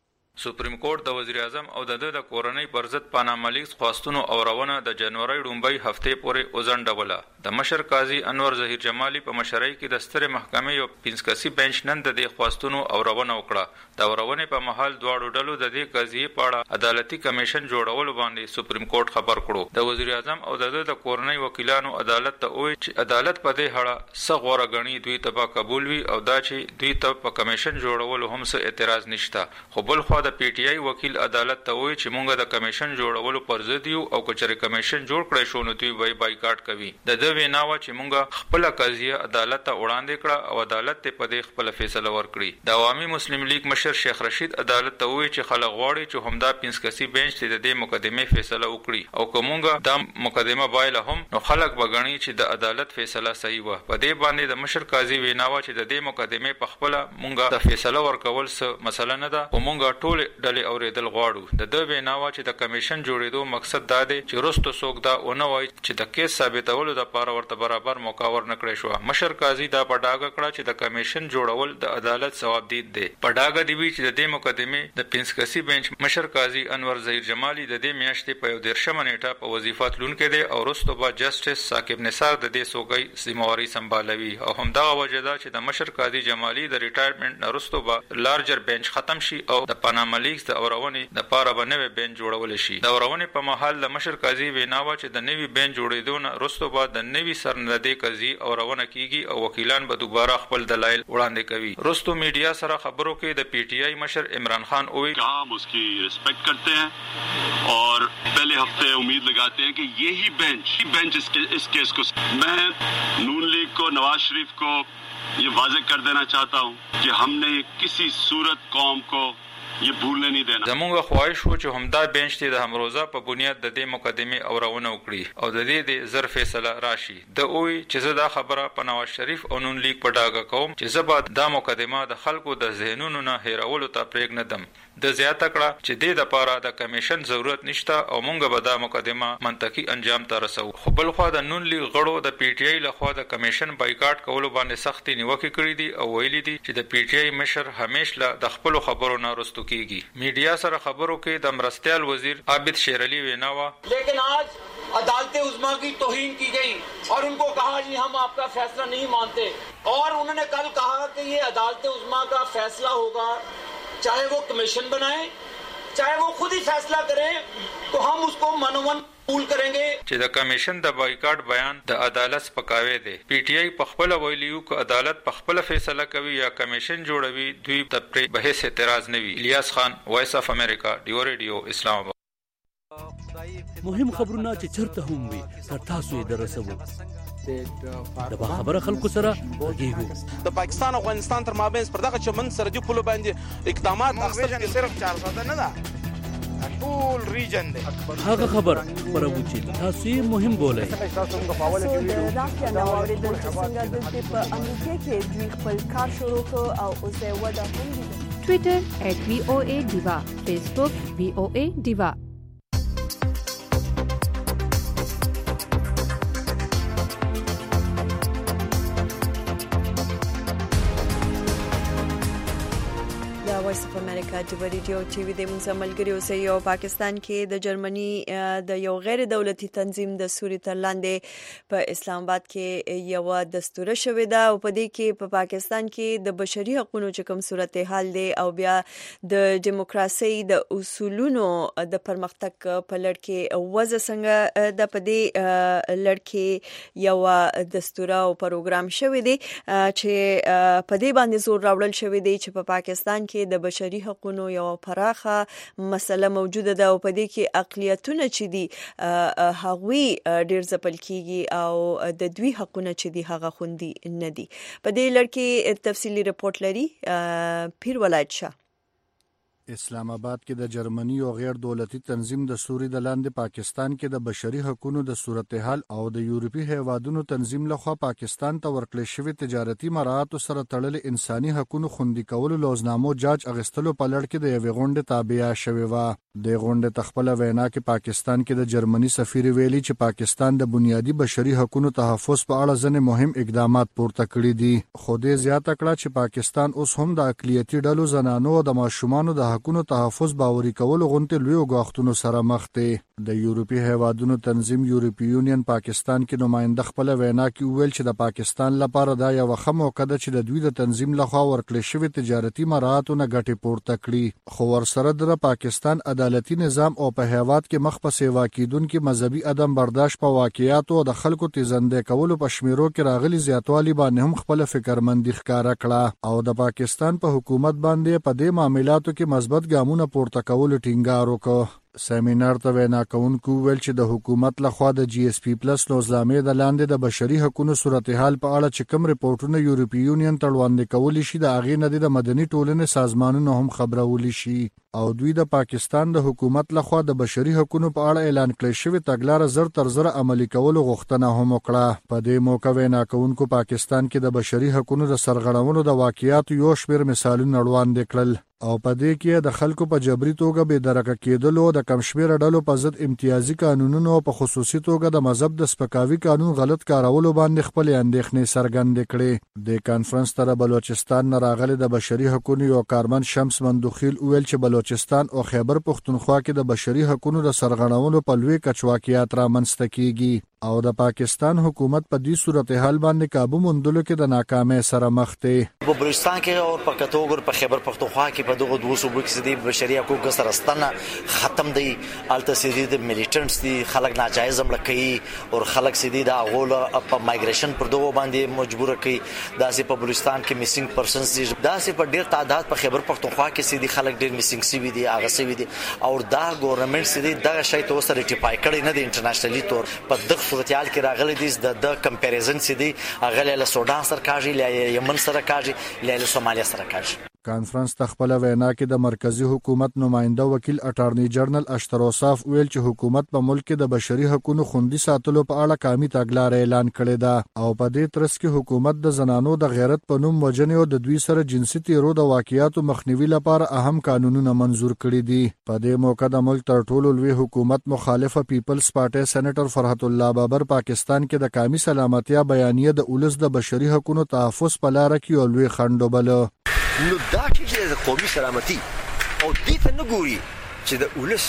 سپریم کورټ د وزیر اعظم او د کورنۍ پر ضد پاناما لیکس خواستونو او روانه د جنوري لومړۍ هفتې پورې وځنډوله. د مشر قاضي انور ظهیر جمالي په مشرۍ کې د سترې محکمې یو 15 کسي بنچ نن د دې خواستونو او روانه وکړه. د روانې په محل دواړو ډلو د دې قضیې په اړه عدالتي کمیشن جوړولو باندې سپریم کورټ خبر کړو. د وزیر اعظم او د کورنۍ وکیلانو عدالت ته وایي چې عدالت په دې اړه څه غوړه غني دوی ته به قبول وي او دا چې دوی ته په کمیشن جوړولو هم څه اعتراض نشته. خو بل خو د PTI وکیل عدالت ته وایي چې مونږ د کمیشن جوړولو پر ضد یو او کچره کمیشن جوړ کړی شو نو دوی به بایکاټ کوي. د وینا و چې مونږ خپل قضیه عدالت ته وړاندې کړه او عدالت ته په دې خپل فیصله ورکړي. د عوامي مسلم لیگ مشر شیخ رشید عدالت ته وایي چې خلک غواړي چې همدا 15 کسي بنچ ته د دې مقدمه فیصله وکړي او کومه د مقدمه بایله هم نو خلک بغنی چې د عدالت فیصله صحیح و. په دې باندې د مشر قاضي وینا و چې د دې مقدمه په خپل مونږ د فیصله ورکول څه مسله نه ده او مونږ ټول ډلې اوریدل غواړو. د ویناوه چې د کمیشن جوړېدو مقصد دا دی چې رستو څوک دا ونه وایي چې د کیس ثابتولو لپاره ورته برابر موقع ورنکړی شو. مشر قاضي دا په ډاګه کړه چې د کمیشن جوړول د عدالت ثواب دید دی. په ډاګه دی چې د دې مقدمه د 15 کسي بنچ مشر قاضي انور ظهیر جمالي د دې میاشتې په 13 نیټه په وظیفه تلونکو دی او رستو با جسټس ثاقب نثار د دې سوګي ذمہواری سمبالوي او همدغه وجه ده چې د مشر قاضي جمالي د ریټایرمنټ نه رستو با لارجر بنچ ختم شي او د پاناما لیکس د اورونې د پاره بنوي بنچ جوړول شي. د اورونې په محل د مشر قاضي ویناوه چې د نوي بنچ جوړېدو نه رستو بعد د نوي سرندې قاضي اورونه کیږي او وکیلان به دوباره خپل دلایل وړاندې کوي. رستو میډیا سره خبرو کې د PTI مشر عمران خان اوی हम उसकी रिस्पेक्ट करते हैं और पहले अगले हफ्ते उम्मीद लगाते हैं कि यही बेंच इस केस को, मैं नून लीग को, नवाज शरीफ को ये वाज़ेह कर देना चाहता हूँ कि हमने किसी सूरत कौम को ये भूलने नहीं देना. زمونږ خواهش و چې همدا بینچ ته د همروزه په بنیاد د دې مقدمه اورونه وکړي او د دې د زر فیصله راشي. د اوی چې زه دا خبره په نواز شریف او نون لیگ په ډاګه کوم چې زه به دا مقدمه د خلکو د ذهنونو نه هیرولو ته پرېږدم. د زیاته کړه چې د لپاره د کمیشن ضرورت نشته او مونږ به دا مقدمه منطقي انجام ته رسو. خو بل خو د نون لیگ غړو د پی ټی آی لخوا د کمیشن بایکاټ کولو باندې سختي نیوکه کړې دي او ویلي دي چې د پی ټی آی مشر همیشه د خپل خبرو نه رستو کیږي. میډیا سره خبرو کې د مرستیال وزیر عابد شیر علي ویناوا لیکن آج عدالت عظما کی توہین کی گئی اور ان کو کہا جی ہم آپ کا فیصلہ نہیں مانتے اور انہوں نے کل کہا کہ یہ عدالت عظما کا فیصلہ ہوگا چاہے وہ کمیشن بنائیں چاہے وہ خود ہی فیصلہ کریں تو ہم اس کو منومن قبول کریں گے. چې د کمیشن د بایکاټ بیان د عدالت سپکاوی دی. پی ټی آی په خپل ویلیو ک عدالت په خپل فیصله کوي یا کمیشن جوړوي دوی د پرې بحث اعتراض نه وی. الیاس خان وایس اف امریکا ډیو ریډیو اسلام آباد. مهم خبرونه چې چرته هم وي تر تاسو یې درسوو. د خبره خلکو سره غږیږو. د پاکستان او افغانستان تر مابین پر دغه چمن سرحدي پولو باندې اقدامات اخیستل صرف 4 ساعته نه ده، ټول ریجن دی. هغه خبر خبرو چې تاسو یې مهم بولئ. د راکیا نو اوریدل چې څنګه د په امریکا کې دوی خپل کار شروع کړ او اوس یې وده هم دي. ټوئیټر @VOA Diva، فیسبوک VOA Diva. وایس اف امریکا د ریډیو ټي وي د مزملګری اوسې یو پاکستان کې د جرمني د یو غیر دولتي تنظیم د سوري تر لاندې په اسلام آباد کې یو دستور شوې ده او په دې کې په پاکستان کې د بشري حقوقو چې کوم صورتحال دی او بیا د دیموکراسي د اصولونو د پرمختګ په لړ کې وځه څنګه د په دې لړ کې یو دستور او پروګرام شوې دی چې په دې باندې زور راوړل شوې دی چې په پاکستان کې د بشري حقوقو یو پراخه مسله موجوده ده او په دې کې اقلیتونه چې دي هغوی ډیر ځپل کیږي او د دوی حقوقونه چې دي هغه خوندي نه دي. په دې لړ کې تفصیلی رپورت لري پیر ولایت شاه. اسلام آباد کې د جرمني او غیر دولتي تنظیم د سوري د لاندې پاکستان کې د بشري حقوقو د صورتحال او د یورپی هیوادونو تنظیم لخوا پاکستان ته ورکړل شوی تجارتي مراعات سره تړل انساني حقوقو خوندي کولو لوزنامو جاج اغستلو په لړ کې د یوې غونډې تابع شوی و. د غونډې تخپل وینا کې پاکستان کې د جرمني سفیر ویلي چې پاکستان د بنیادی بشري حقوقو تحفظ په اړه ځنې مهم اقدامات پورته کړي دي. خو دې زیاته کړه چې پاکستان اوس هم د اقلیتي ډلو زنانو او د ماشومانو د حقوقو تحفظ باوري کول غونډې لوی غوښتنو سره مخ دي. د یورپی هیوادونو تنظیم یورپی یونین پاکستان کې نماینده خپل وینا کې ویل چې د پاکستان لپاره دا یو ښه موقع ده چې د دوی د تنظیم لخوا ورکړل شوی تجارتي مراعاتونه ګټه پورته کړي. خو ورسره د پاکستان عدالتي نظام او په هیواد کې مخ په سیوا کیدونکو مذهبي عدم برداشت په واقعیاتو او د خلکو تیزنده کولو په شمیرو کې راغلي زیاتوالی باندې هم خپل فکرمندي ښکارا کړه او د پاکستان په حکومت باندې په دې معاملاتو کې مثبت ګامونه پورته کول ټینګار وکړ. سیمینار ته وینا کوونکو ویل چې د حکومت لخوا د جی اس پی پلس لوزنامې د لاندې د بشري حقوقو صورتحال په اړه چې کوم ریپورتونه یورپی یونین ته وړاندې کولی شي د هغې نه د مدني ټولنې سازمانونو هم خبرولي شي او دوی د پاکستان د حکومت لخوا د بشري حقوقو په اړه اعلان کړی شوی تګلارې زر تر زر عملي کولو غوښتنه هم وکړه. په دې موقع وینا کوونکو پاکستان کې د بشري حقوقو د سرغړونو د واقعیاتو یو شمېر مثالونه وړاندې کړل او په دې کې د خلکو په جبري توګه به درکه کېدلو د کم شمېر ډلو په ضد امتیازي قانونونو په خصوصي توګه د مذهب د سپکاوي قانون غلط کارولو باندې خپل اندېښنې څرګندې کړې. د کانفرنس تر بلوچستان نه راغلي د بشري حقوقو یو کارمن شمس مندوخیل ویل چې بلوچستان او خیبر پښتونخوا کې د بشري حقوقو د سرغړونو په لوی کچواکیات رامنځته کیږي. او د پاکستان حکومت په دې صورتحال باندې قابو موندلو کې د ناکامۍ سره مخ دی. په بلوچستان کې او په کتوګر په خیبر پختونخوا کې په دغه دوه صوبو کې د بشري حقوقو سره ستنه ختم دی. الته سیدي د میلیټنټس دي خلک ناجایز حمله کوي او خلک سیدي د غول په مایګریشن پر دغه باندې مجبور کوي. داسې په بلوچستان کې میسینګ پرسنز دي. داسې په ډیر تعداد په خیبر پختونخوا کې سیدي خلک ډیر میسینګ سوي دي هغه سوي دي او دا ګورنمنت سیدي دغه شی ته وسره ریټیفای کړی نه دی انټرنیشنلی تور. په دغه صورتحال کې راغلي دي د کمپیریزن سیدي هغه له سودان سره کاږي له یمن سره کاږي له سومالیا سره کاږي. کانفرنس ته خپل وینا کې د مرکزی حکومت نماینده وکیل اټارنی جنرال اشتر اوصاف ویل چې حکومت په ملک کې د بشري حقوقو خوندي ساتلو په اړه کامي تګلارې اعلان کړې ده او په دې ترڅ کې حکومت د زنانو د غیرت په نوم وجنې او د دوی سره جنسي تیرو د واقعیاتو مخنیوي لپاره اهم قانونونه منزور کړي دي. په دې موقع د ملک تر ټولو لوی حکومت مخالفه پیپلز پارټي سېنیټر فرحت الله بابر پاکستان کې د قومي سلامتیا بیانیه د اولس د بشري حقوقو تحفظ په لار کې یو لوی خنډ وبله. نو دا چې د قومي سلامتي او دې ته نه ګوري چې د اولس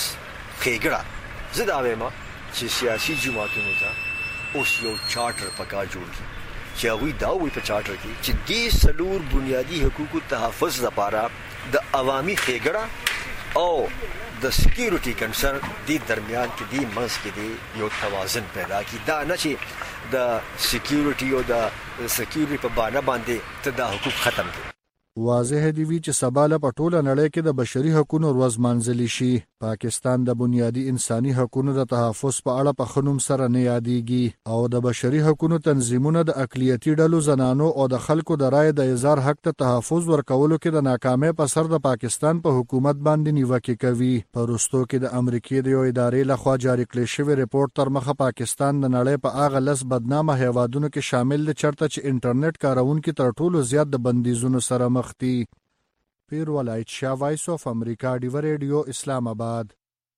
ښېګړه زه دا وایم چې سیاسي جماعتونو ته اوس یو چارټر پکار جوړ کړي چې هغوی دا وایي په چارټر کې چې دې څلور بنیادي حقوقو تحفظ لپاره د عوامي ښېګړه او د سکیورټي کنسرن دې درمیان کې دې منځ کې دې یو توازن پیدا کړي. دا نه چې د سکیورټي او د سکیورټي په بانه باندې ته دا حقوق ختم کړي. واضح دی وی چې سباله په ټوله نړۍ کې د بشري حقوقو ورځ مانځلي شي. پاکستان د بنیادی انساني حقوقو د تحفظ په اړه په خنوم سره نه یادېږي او د بشري حقوقو تنظیمونه د اقلیتي ډلو زنانو او د خلکو د رائے د اظهار حق ته تحفظ ورکولو کې د ناکامۍ په سر د پاکستان په حکومت باندې نیوکه کوي. په وروستو کې د امریکای د یو ادارې لخوا جاری کړی شوی ریپورت تر مخه پاکستان د نړۍ په هغه لس بدنامه هیوادونو کې شامل دی چرته چې انټرنیټ کارونکو تر ټولو زیات د بندیزونو سره مخ دي. پیر ولایت شاه وایس اف امریکا ډیو ریډیو اسلام آباد.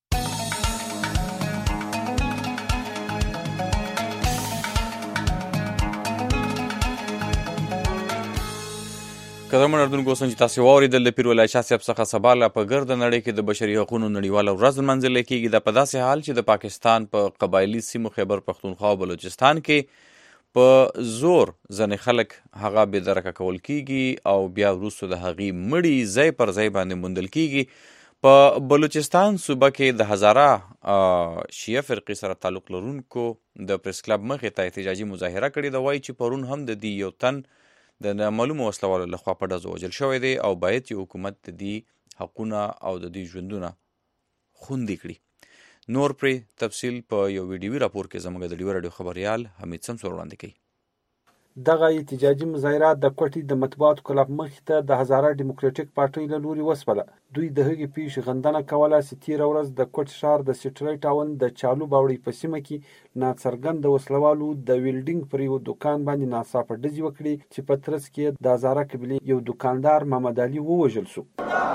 قدرمن اردوونکو چې تاسو واوریدل د پیر ولایت شاه صاحب څخه سباله په ګرد نړۍ کې د بشري حقوقو نړیواله ورځ لمانځل کېږي. د په داسې حال چې د پاکستان په قبایلی سیمو خیبر پختونخوا او بلوچستان کې په زور ځنې خلک هغه بې درکه کول کېږي او بیا وروسته د هغې مړي ځای پر ځای باندې موندل کېږي. په بلوچستان صوبه کې د هزاره شیعه فرقې سره تعلق لرونکو د پریس کلب مخې ته احتجاجي مظاهره کړې ده. وایي چې پرون هم د دې یو تن د نامعلومو وسلوالو لخوا په ډزو وژل شوی دی او باید چې حکومت د دې حقونه او د دې ژوندونه خوندي کړي. نور پرې تفصیل په یو ویډیوي راپور کې زموږ د ډیو راډیو خبریال حمید سمسور وړاندې کوي. دغه احتجاجي مظاهرات د کوټې د مطبوعاتو کلب مخې ته د هزاره ډیموکراټیک پارټۍ له لوري وسپله. دوی د هغې پیښې غندنه کوله چې تېره ورځ د کوټ ښار د سټرای ټاون د چالو باوړۍ په سیمه کې ناڅرګنده وسلوالو د ویلډینګ پر یو دوکان باندې ناڅاپه ډزې وکړې چې په ترڅ کې د هزاره قبیلې یو دوکاندار محمد علي ووژل شو.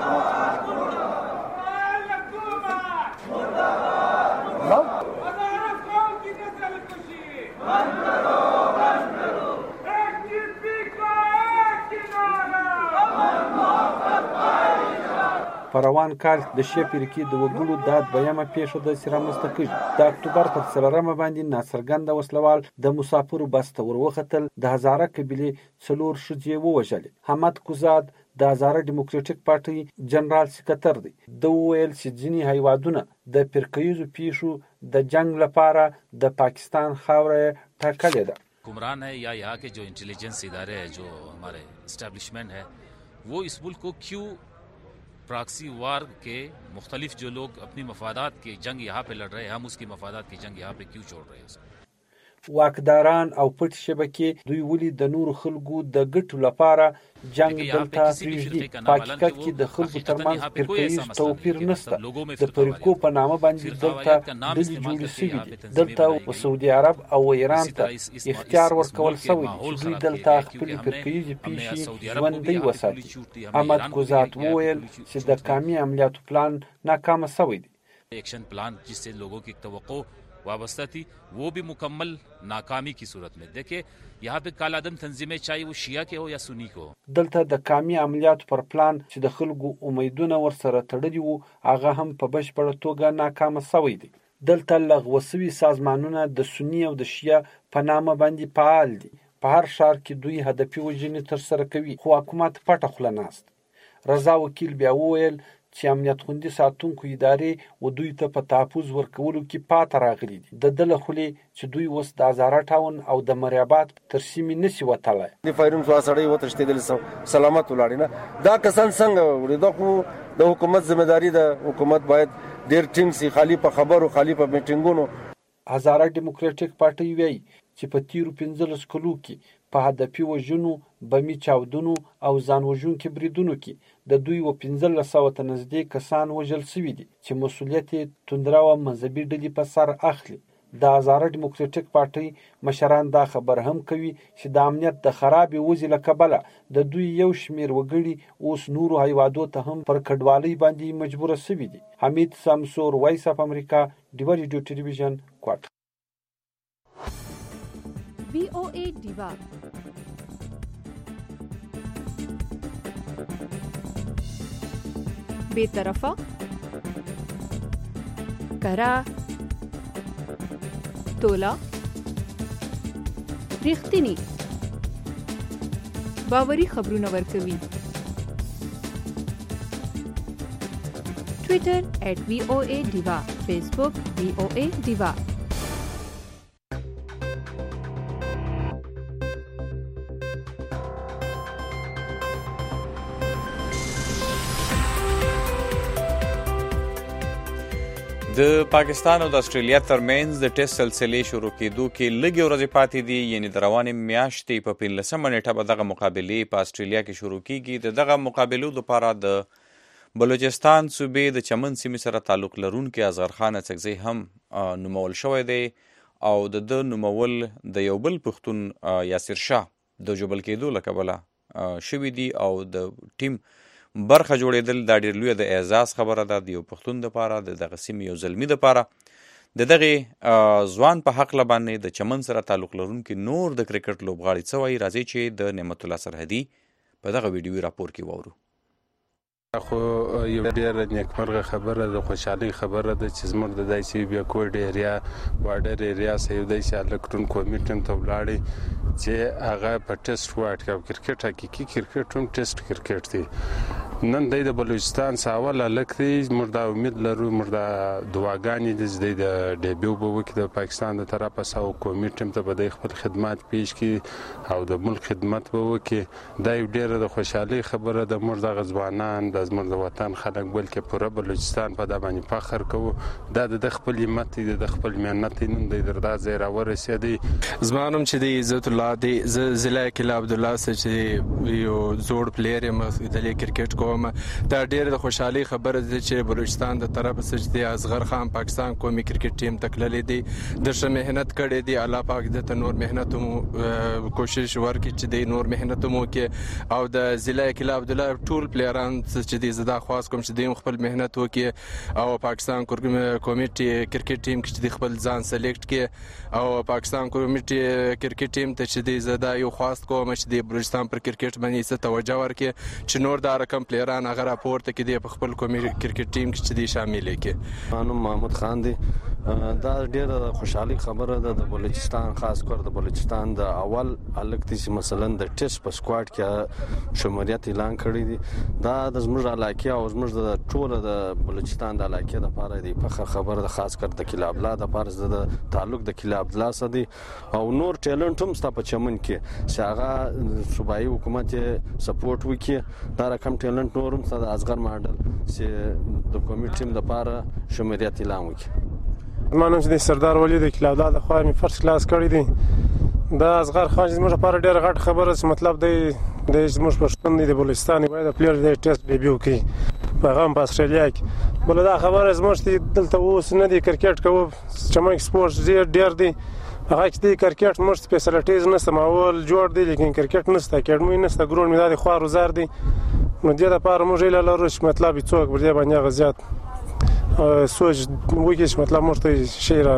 په روان کال د شیعه فرقې د وګړو دا دویمه پیښه ده چې رامنځته کېږي. د اکتوبر پر 4 باندې ناڅرګنده وسلوال د مسافرو بس ته ور وختل. د هزاره قبیلې 4 ښځې ووژلې. حمد کوزاد د هزاره ډیموکراټیک پارټۍ جنرال سکرټر دی. ده وویل چې ځینې هیوادونه د فرقهیزو پیښو د جنگ لپاره د پاکستان خاوره ټاکلې ده. حکمران ہے یا यहाँ के जो इंटेलिजेंस इदारे हैं जो हमारे इस्टेब्लिशमेंट है वो इस मुल्क को क्यों प्राक्सी वार के मुख्तलिफ जो लोग अपनी मफादात की जंग यहाँ पे लड़ रहे हैं हम उसकी मफादात की जंग यहाँ पे क्यों छोड़ रहे हैं. واکداران او پټ شبکې دوی ولې د نورو خلکو د ګټو لپاره جنگ دلته پرېږدي. په حقیقت کې د خلکو ترمنځ فرقهیز توپیر نشته. د فرقو په نامه باندې دلته ډلې جوړې شوي دي. دلته سعودي عرب او ایران ته اختیار ورکول شوی دی چې دوی دلته خپلې فرقهیزې پیښې ژوندۍ وساتي. احمد کوزات وویل چې د قومي عملیاتو پلان ناکامه شوی دی. ایکشن پلان جس سے لوگوں کی توقع وابستہ تھی وہ بھی مکمل ناکامی کی صورت میں. دیکھیں यहाँ पे کالعدم تنظیمیں چاہے وہ شیعه کې هو یا سنی کې هو. دلته د قومي عملیاتو پر پلان چې د خلکو امیدونه ورسره تړلي وو هغه هم په بشپړه توګه ناکامه شوی دی. دلته لغوه شوي سازمانونه د سني او د شیعه په نامه باندې فعال دي. په هر ښار کې دوی هدفي وژنې ترسره کوي، خو حکومت پټه خوله ناست. رضا وکیل بیا وویل چې امنیت خوندي ساتونکو ادارې و دوی ته په تحفظ ورکولو کې پاته راغلي دي. د ده له خولې چې دوی اوس د هزاره ټاون او د مریاباد تر سیمې نشي وتلی. د فایرون څو سړی وتښتېدل سلامت ولاړې نه. دا کسان څنګه وړي؟ دا خو د حکومت ذمہداري ده. حکومت باید ډېر ټینګ سي، خالي په خبرو خالي په میټینګونو. هزاره ډیموکراټیک پارټۍ وایي چې په تیرو 15 کلو کې په هدفي وژنو، بمي چاودنو او ځان وژونکي بریدونو کې د دوی 1500 ته نږدې کسان وژل شوي دي چې مسؤلیت یې توندره او مذهبي ډلې په سر اخلي. د هزاره ډیموکراټیک پارټۍ مشران دا خبر هم کوي چې د امنیت د خرابې وضع له کبله د دوی یو شمېر وګړي اوس نورو هیوادو ته هم پر کډوالۍ باندې مجبوره شوي دي. حمید سمسور، وایس اف امریکا، ډیوا ریډیو ټلویزیون، کوټ. VOA دیوا بے طرفه کرا تولا ریښتینی باوري خبرونه ورکوي. ټویټر @VOA دیوا، فیسبوک VOA دیوا. د پاکستان او د استرالیا ترمنځ د ټیسټ سلسلې شروع کېدو کې لږې ورځې پاتې دي، یعنی د روانې میاشتې په 15مه نیټه به دغه مقابلې په استرالیا کې شروع کېږي. د دغه مقابلو لپاره د بلوچستان صوبې د چمن سیمې سره تعلق لرونکي اصغر خان اڅکزی هم نومول شوی دی او د ده نومول د یو بل پښتون یاسر شاه د جوبل کېدو له کبله شوي دي او د ټیم برخه جوړېدل دا ډېر لویه د اعزاز خبره ده د یو پښتون دپاره، د دغه سیمې یو زلمي دپاره. د دغې ځوان په هکله باندې د چمن سره تعلق لرونکي نور د کرکټ لوبغاړي څه وایي، راځئ چې د نعمت الله سرحدي په دغه ویډیوي راپور کې واورو. خو یو ډېره نیکمرغه خبره ده، خوشحالۍ خبره ده چې زموږ د داسې بیاکورډ ایریا بارډر ایریا څخه یو داسې هلک روڼ قومي ټیم ته ولاړی چې هغه په ټیسټ وواډ کې او کرکټ حقیقي کرکټ هم ټیسټ کرکټ دی. نن دی د بلوچستان څخه اول هلک دی. موږ دا امید لرو، موږ دا دعاګانې دي چې دی د ډیبیو به وکړي د پاکستان د طرفه څخه او قومي ټیم ته به دی خپل خدمات پیش کړي او د ملک خدمت به وکړي. دا یو ډېره د خوشحالۍ خبره ده. موږ دغه ځوانان زموږ د وطن خلک بلکې پوره بلوچستان په دا باندې فخر کوو. دا د خپل همت دی، د خپل محنت دی. نن دی در دا ځای راورسېدی. زما نوم چې دی عزت الله دی، زه ضلع کلا عبدالله څخه چې یو زوړ پلیر یم دلې کرکټ کوم. دا ډېره د خوشحالۍ خبره ده چې بلوچستان د طرفه څخه چې دی اصغر خان پاکستان قومي کرکټ ټیم ته تللی دی. د ښه محنت کړی دی. الله پاک د ته نور محنت هم کوشش ورکړي چې دی نور محنت هم وکړي او د ضلع کلا عبدالله ټول پلیران چې دی زه دا خواست کوم چې دوی خپل محنت وکړي او پاکستان کمیټې کرکټ ټیم کې چې دی خپل ځان سلیکټ کړي او پاکستان کمیټې کرکټ ټیم ته چې دی زه دا یو خواست کوم چې دی بلوچستان پر کرکټ باندې څه توجه ورکړي چې نور دا رقم پلیران هغه راپورته کړي دی په خپل کمیټې کرکټ ټیم کې چې دی شامل کړي. مانو محمود خان دی. دا ډېره خوشحالي خبره ده د بلوچستان، خاص کر د بلوچستان د اول هلک دی چې مثلا د ټیسټ په سکواډ کې شمولیت اعلان کړی دی. دا د زموږ علاقې او زموږ د ټوله د بلوچستان د علاقې دپاره دی فخر خبره ده، خاص کر د کلا عبدالله دپاره د تعلق د کلا عبدالله سره دی او نور ټیلنټ هم ستا په چمن کې چې هغه صوبایي حکومت یې سپورټ وکړي. دا رقم ټیلنټ نور هم ستا د اصغر ماډل چې د قومي ټیم دپاره شمولیت اعلان وکړي. زما نوم چې دی سردار ولی د کلا عبدالله د خوا مې فرست کلاس کړی دی. دا اصغر خان چې زموږ لپاره ډېره غټه خبره چې مطلب دی زموږ پښتون دی د بلوچستان باید د پلیر دی ټیسټ ډیبیو کوي په هغه هم په استرالیا کې. بله دا خبره زموږ چې دلته اوس نه دی کرکټ کوو، چمن کې سپورټ ډېر دی. هغه چې دی کرکټ موږ فیسلټیز نشته، ماحول جوړ دی لیکن کرکټ نشته، اکیډمي نشته، ګراوند مې دا د خوار وزار دی. نو دې دپاره موږ هیله لرو چې مطلب څوک پر دې باندې هغه زیات سوچ وکړي چې مطلب موږ ته شی را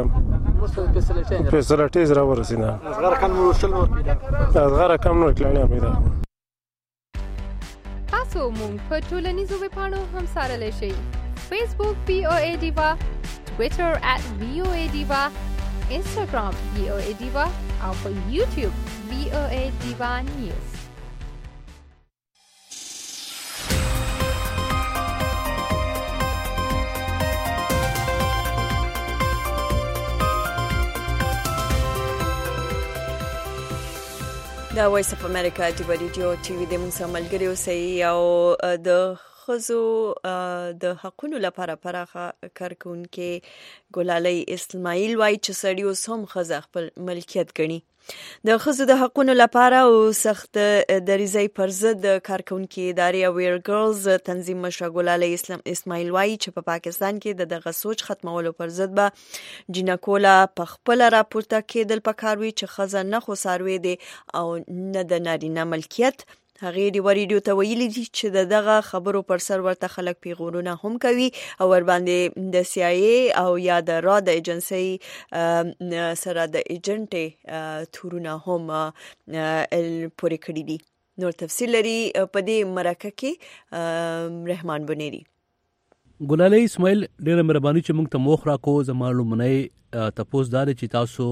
فیسلټیز را ورسېده. اصغر خان مو شل نور پیدا اصغر کم نور کلانیا پیدا. تاسو مونږ په ټولنیزو ویبپاڼو هم سره لشي. فیسبوک VOA دیوا، Twitter @VOA Diva, Instagram VOA Diva او په YouTube VOA Diva News. دا وایس اف امریکا دی ریډیو ټي وي د موږ ملګری اوسئ او د خزو د حقونو لپاره پراخه کارکونکو ګلالۍ اسماعیل وایي چې سړی اوس هم خزه خپل ملکیت ګڼي. د خزو د حقونو لپاره او سخت دریځي پر ضد کارکونکو ادارې اویر ګرلز تنظیم مشره ګلالۍ اسماعیل وایي چې په پاکستان کې دغه سوچ ختمولو پر ضد به جنکولا په خپل راپورته کېدل پکار وي چې خزه نه خو ساروي دي او نه د نارینه ملکیت. هغه دی وریډیو ته ویلي چې دغه خبرو پر سر ورته خلک پیغورونه هم کوي او ور باندې د CIA او یا د را د ایجنسی سره د ایجنټ تورونه هم پورې کړی دي. نور تفصیل لري په دې مرکه کې رحمان بنيري. ګلالۍ اسماعیل ډېر مهرباني چې موږ ته موخ راکو زموږ لمنۍ تپوس دار چې تاسو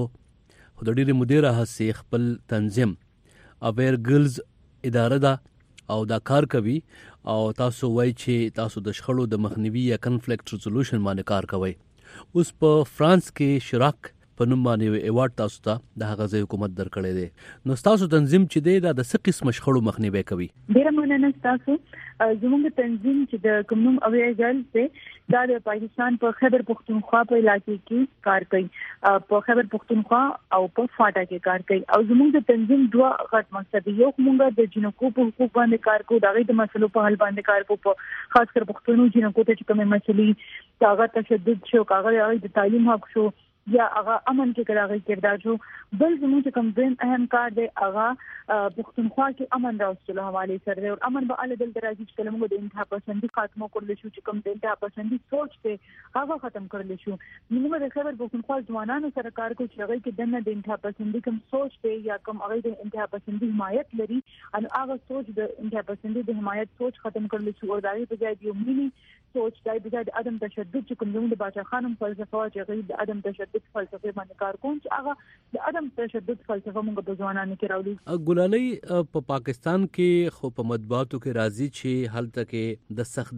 د ډېر مدیر هڅې خپل تنظیم اویر ګرلز اداره ده او دا کار کوي او تاسو وایي چې تاسو د شخړو د مخنیوي یا کنفلیکټ ریزولوشن باندې کار کوي. اوس په فرانس کې شراک په نوم باندې ایوارډ تاسو ته د هغه ځای حکومت درکړی دی. نو تاسو تنظیم چې دی دا د څه قسم شخړو مخنیوي کوي؟ ډېر مننه تاسو. زموږ تنظیم چې د کوم اویر ګرلز دی دا د پاکستان په خیبر پختونخوا په علاقې کې کار کوي. په خیبر پختونخوا او په فاټا کې کار کوي او زموږ د تنظیم دوه غټ مقصد یو موږ د جنکو په حقوق باندې کار کوو، د غي د مسلو په حل باندې کار کوو، په خاص کر پښتنو جنکو ته چې کومه مسلې هغه تشدد شو، هغه د تعلیم حق شو یا هغه امن کې کراغي کردار شو. بل زموږ کوم دین اهم کار دی هغه پښتونخوا کې امن راوستلو حواله سره او امن به ال دل درازي چې کلمو د انتها پسندي خاتمه کول شو چې کوم د انتها پسندي سوچ ته هغه ختم کړل شو. موږ د خبر پښتونخوا ځوانانو سره کار کوو چې هغه کې دنه د انتها پسندي کوم سوچ ته یا کوم هغه د انتها پسندي حمایت لري ان هغه سوچ د انتها پسندي د حمایت سوچ ختم کړل شو او دغه په ځای یو ملي سوچ دای په ځای د عدم تشدد چې کوم د باچا خانم فلسفه چې د عدم تشدد فلسفه باندې کار کوم چې هغه د عدم تشدد فلسفه موږ په ځوانانو کې راوړي. ګلالۍ په پاکستان کې خو په مطبوعاتو کې راځي چې هلته کې د سخت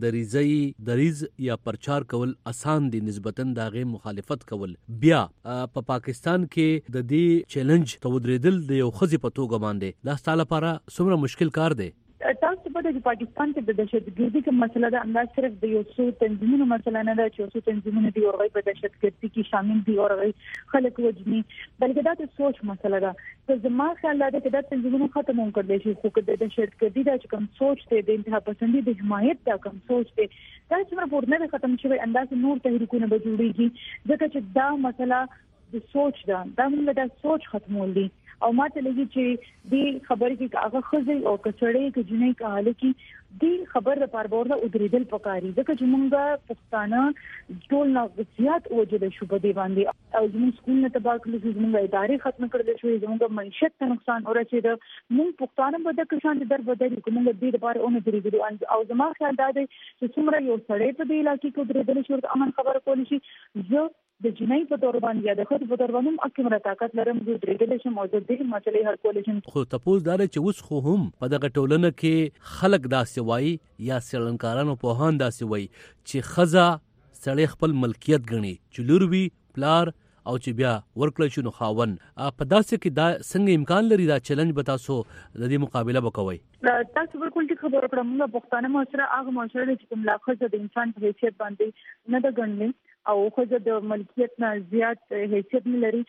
دریز یا پرچار کول آسان دي نسبتاً دغه مخالفت کول. بیا په پاکستان کې د دې چیلنج تودریدل د یو خزي په توګه باندې دا ستاله لپاره څومره مشکل کار دی؟ تاسو په دې پاکستان کې د دهشتګردي کوم مسله ده انداز صرف د یو څو تنظیمونو مسله نه ده چې یو څو تنظیمونه دی او غي په دهشتګردي کې شامل دي او غي خلک وجني بلکې دا د سوچ مسله ده. چې زما خیال ده چې دا تنظیمونه ختم کړل شي خو د دهشتګردي د کوم سوچ ته د انتها پسندي د حمایت دا کوم سوچ ته دا چې پورنه نه ختم شي انداز نور تحریکونه به جوړيږي ځکه چې دا مسله د سوچ ده دا موږ د سوچ ختمول دي او ماته لګي چې دې خبرې کې هغه خزي او کچړې کې جنې کاله کې دې خبر لپاره ورته ودریدل پکاري ځکه چې موږ پښتانه ټول نه زیات وجود شو په دې باندې او زموږ سکول نه تباہ کړل شو، زموږ ادارې ختم کړل شو، زموږ معیشت ته نقصان ورسېد. موږ پښتانه به د کشان در بدل کوم دې لپاره اون درېږي او زما خیال دا دی چې څومره یو سړی په دې علاقې کې درېدل شو امن خبره کول شي. زه د جنۍ په تور باندې یا د خود په تور باندې اکمره طاقت لرم چې درېدل شم او د دې مسلې حل کول شم. خو تاسو دا چې اوس خو هم په دغه ټولنه کې خلک داسې وایي یا څېړنکارانو په هان داسې وایي چې خزه سړی خپل ملکیت ګڼي چې لور وي پلار او چې بیا ورکړل شو نو خاون. په داسې کې دا څنګه امکان لري دا چیلنج به تاسو د دې مقابله وکوي؟ تاسو بالکل ټیک خبره کړم. موږ پښتانه معاشره هغه معاشره چې کوم لا خزه د انسان په حیثیت باندې نه ده ګڼلې او خزه د ملکیت نه زیات حیثیت نه لري.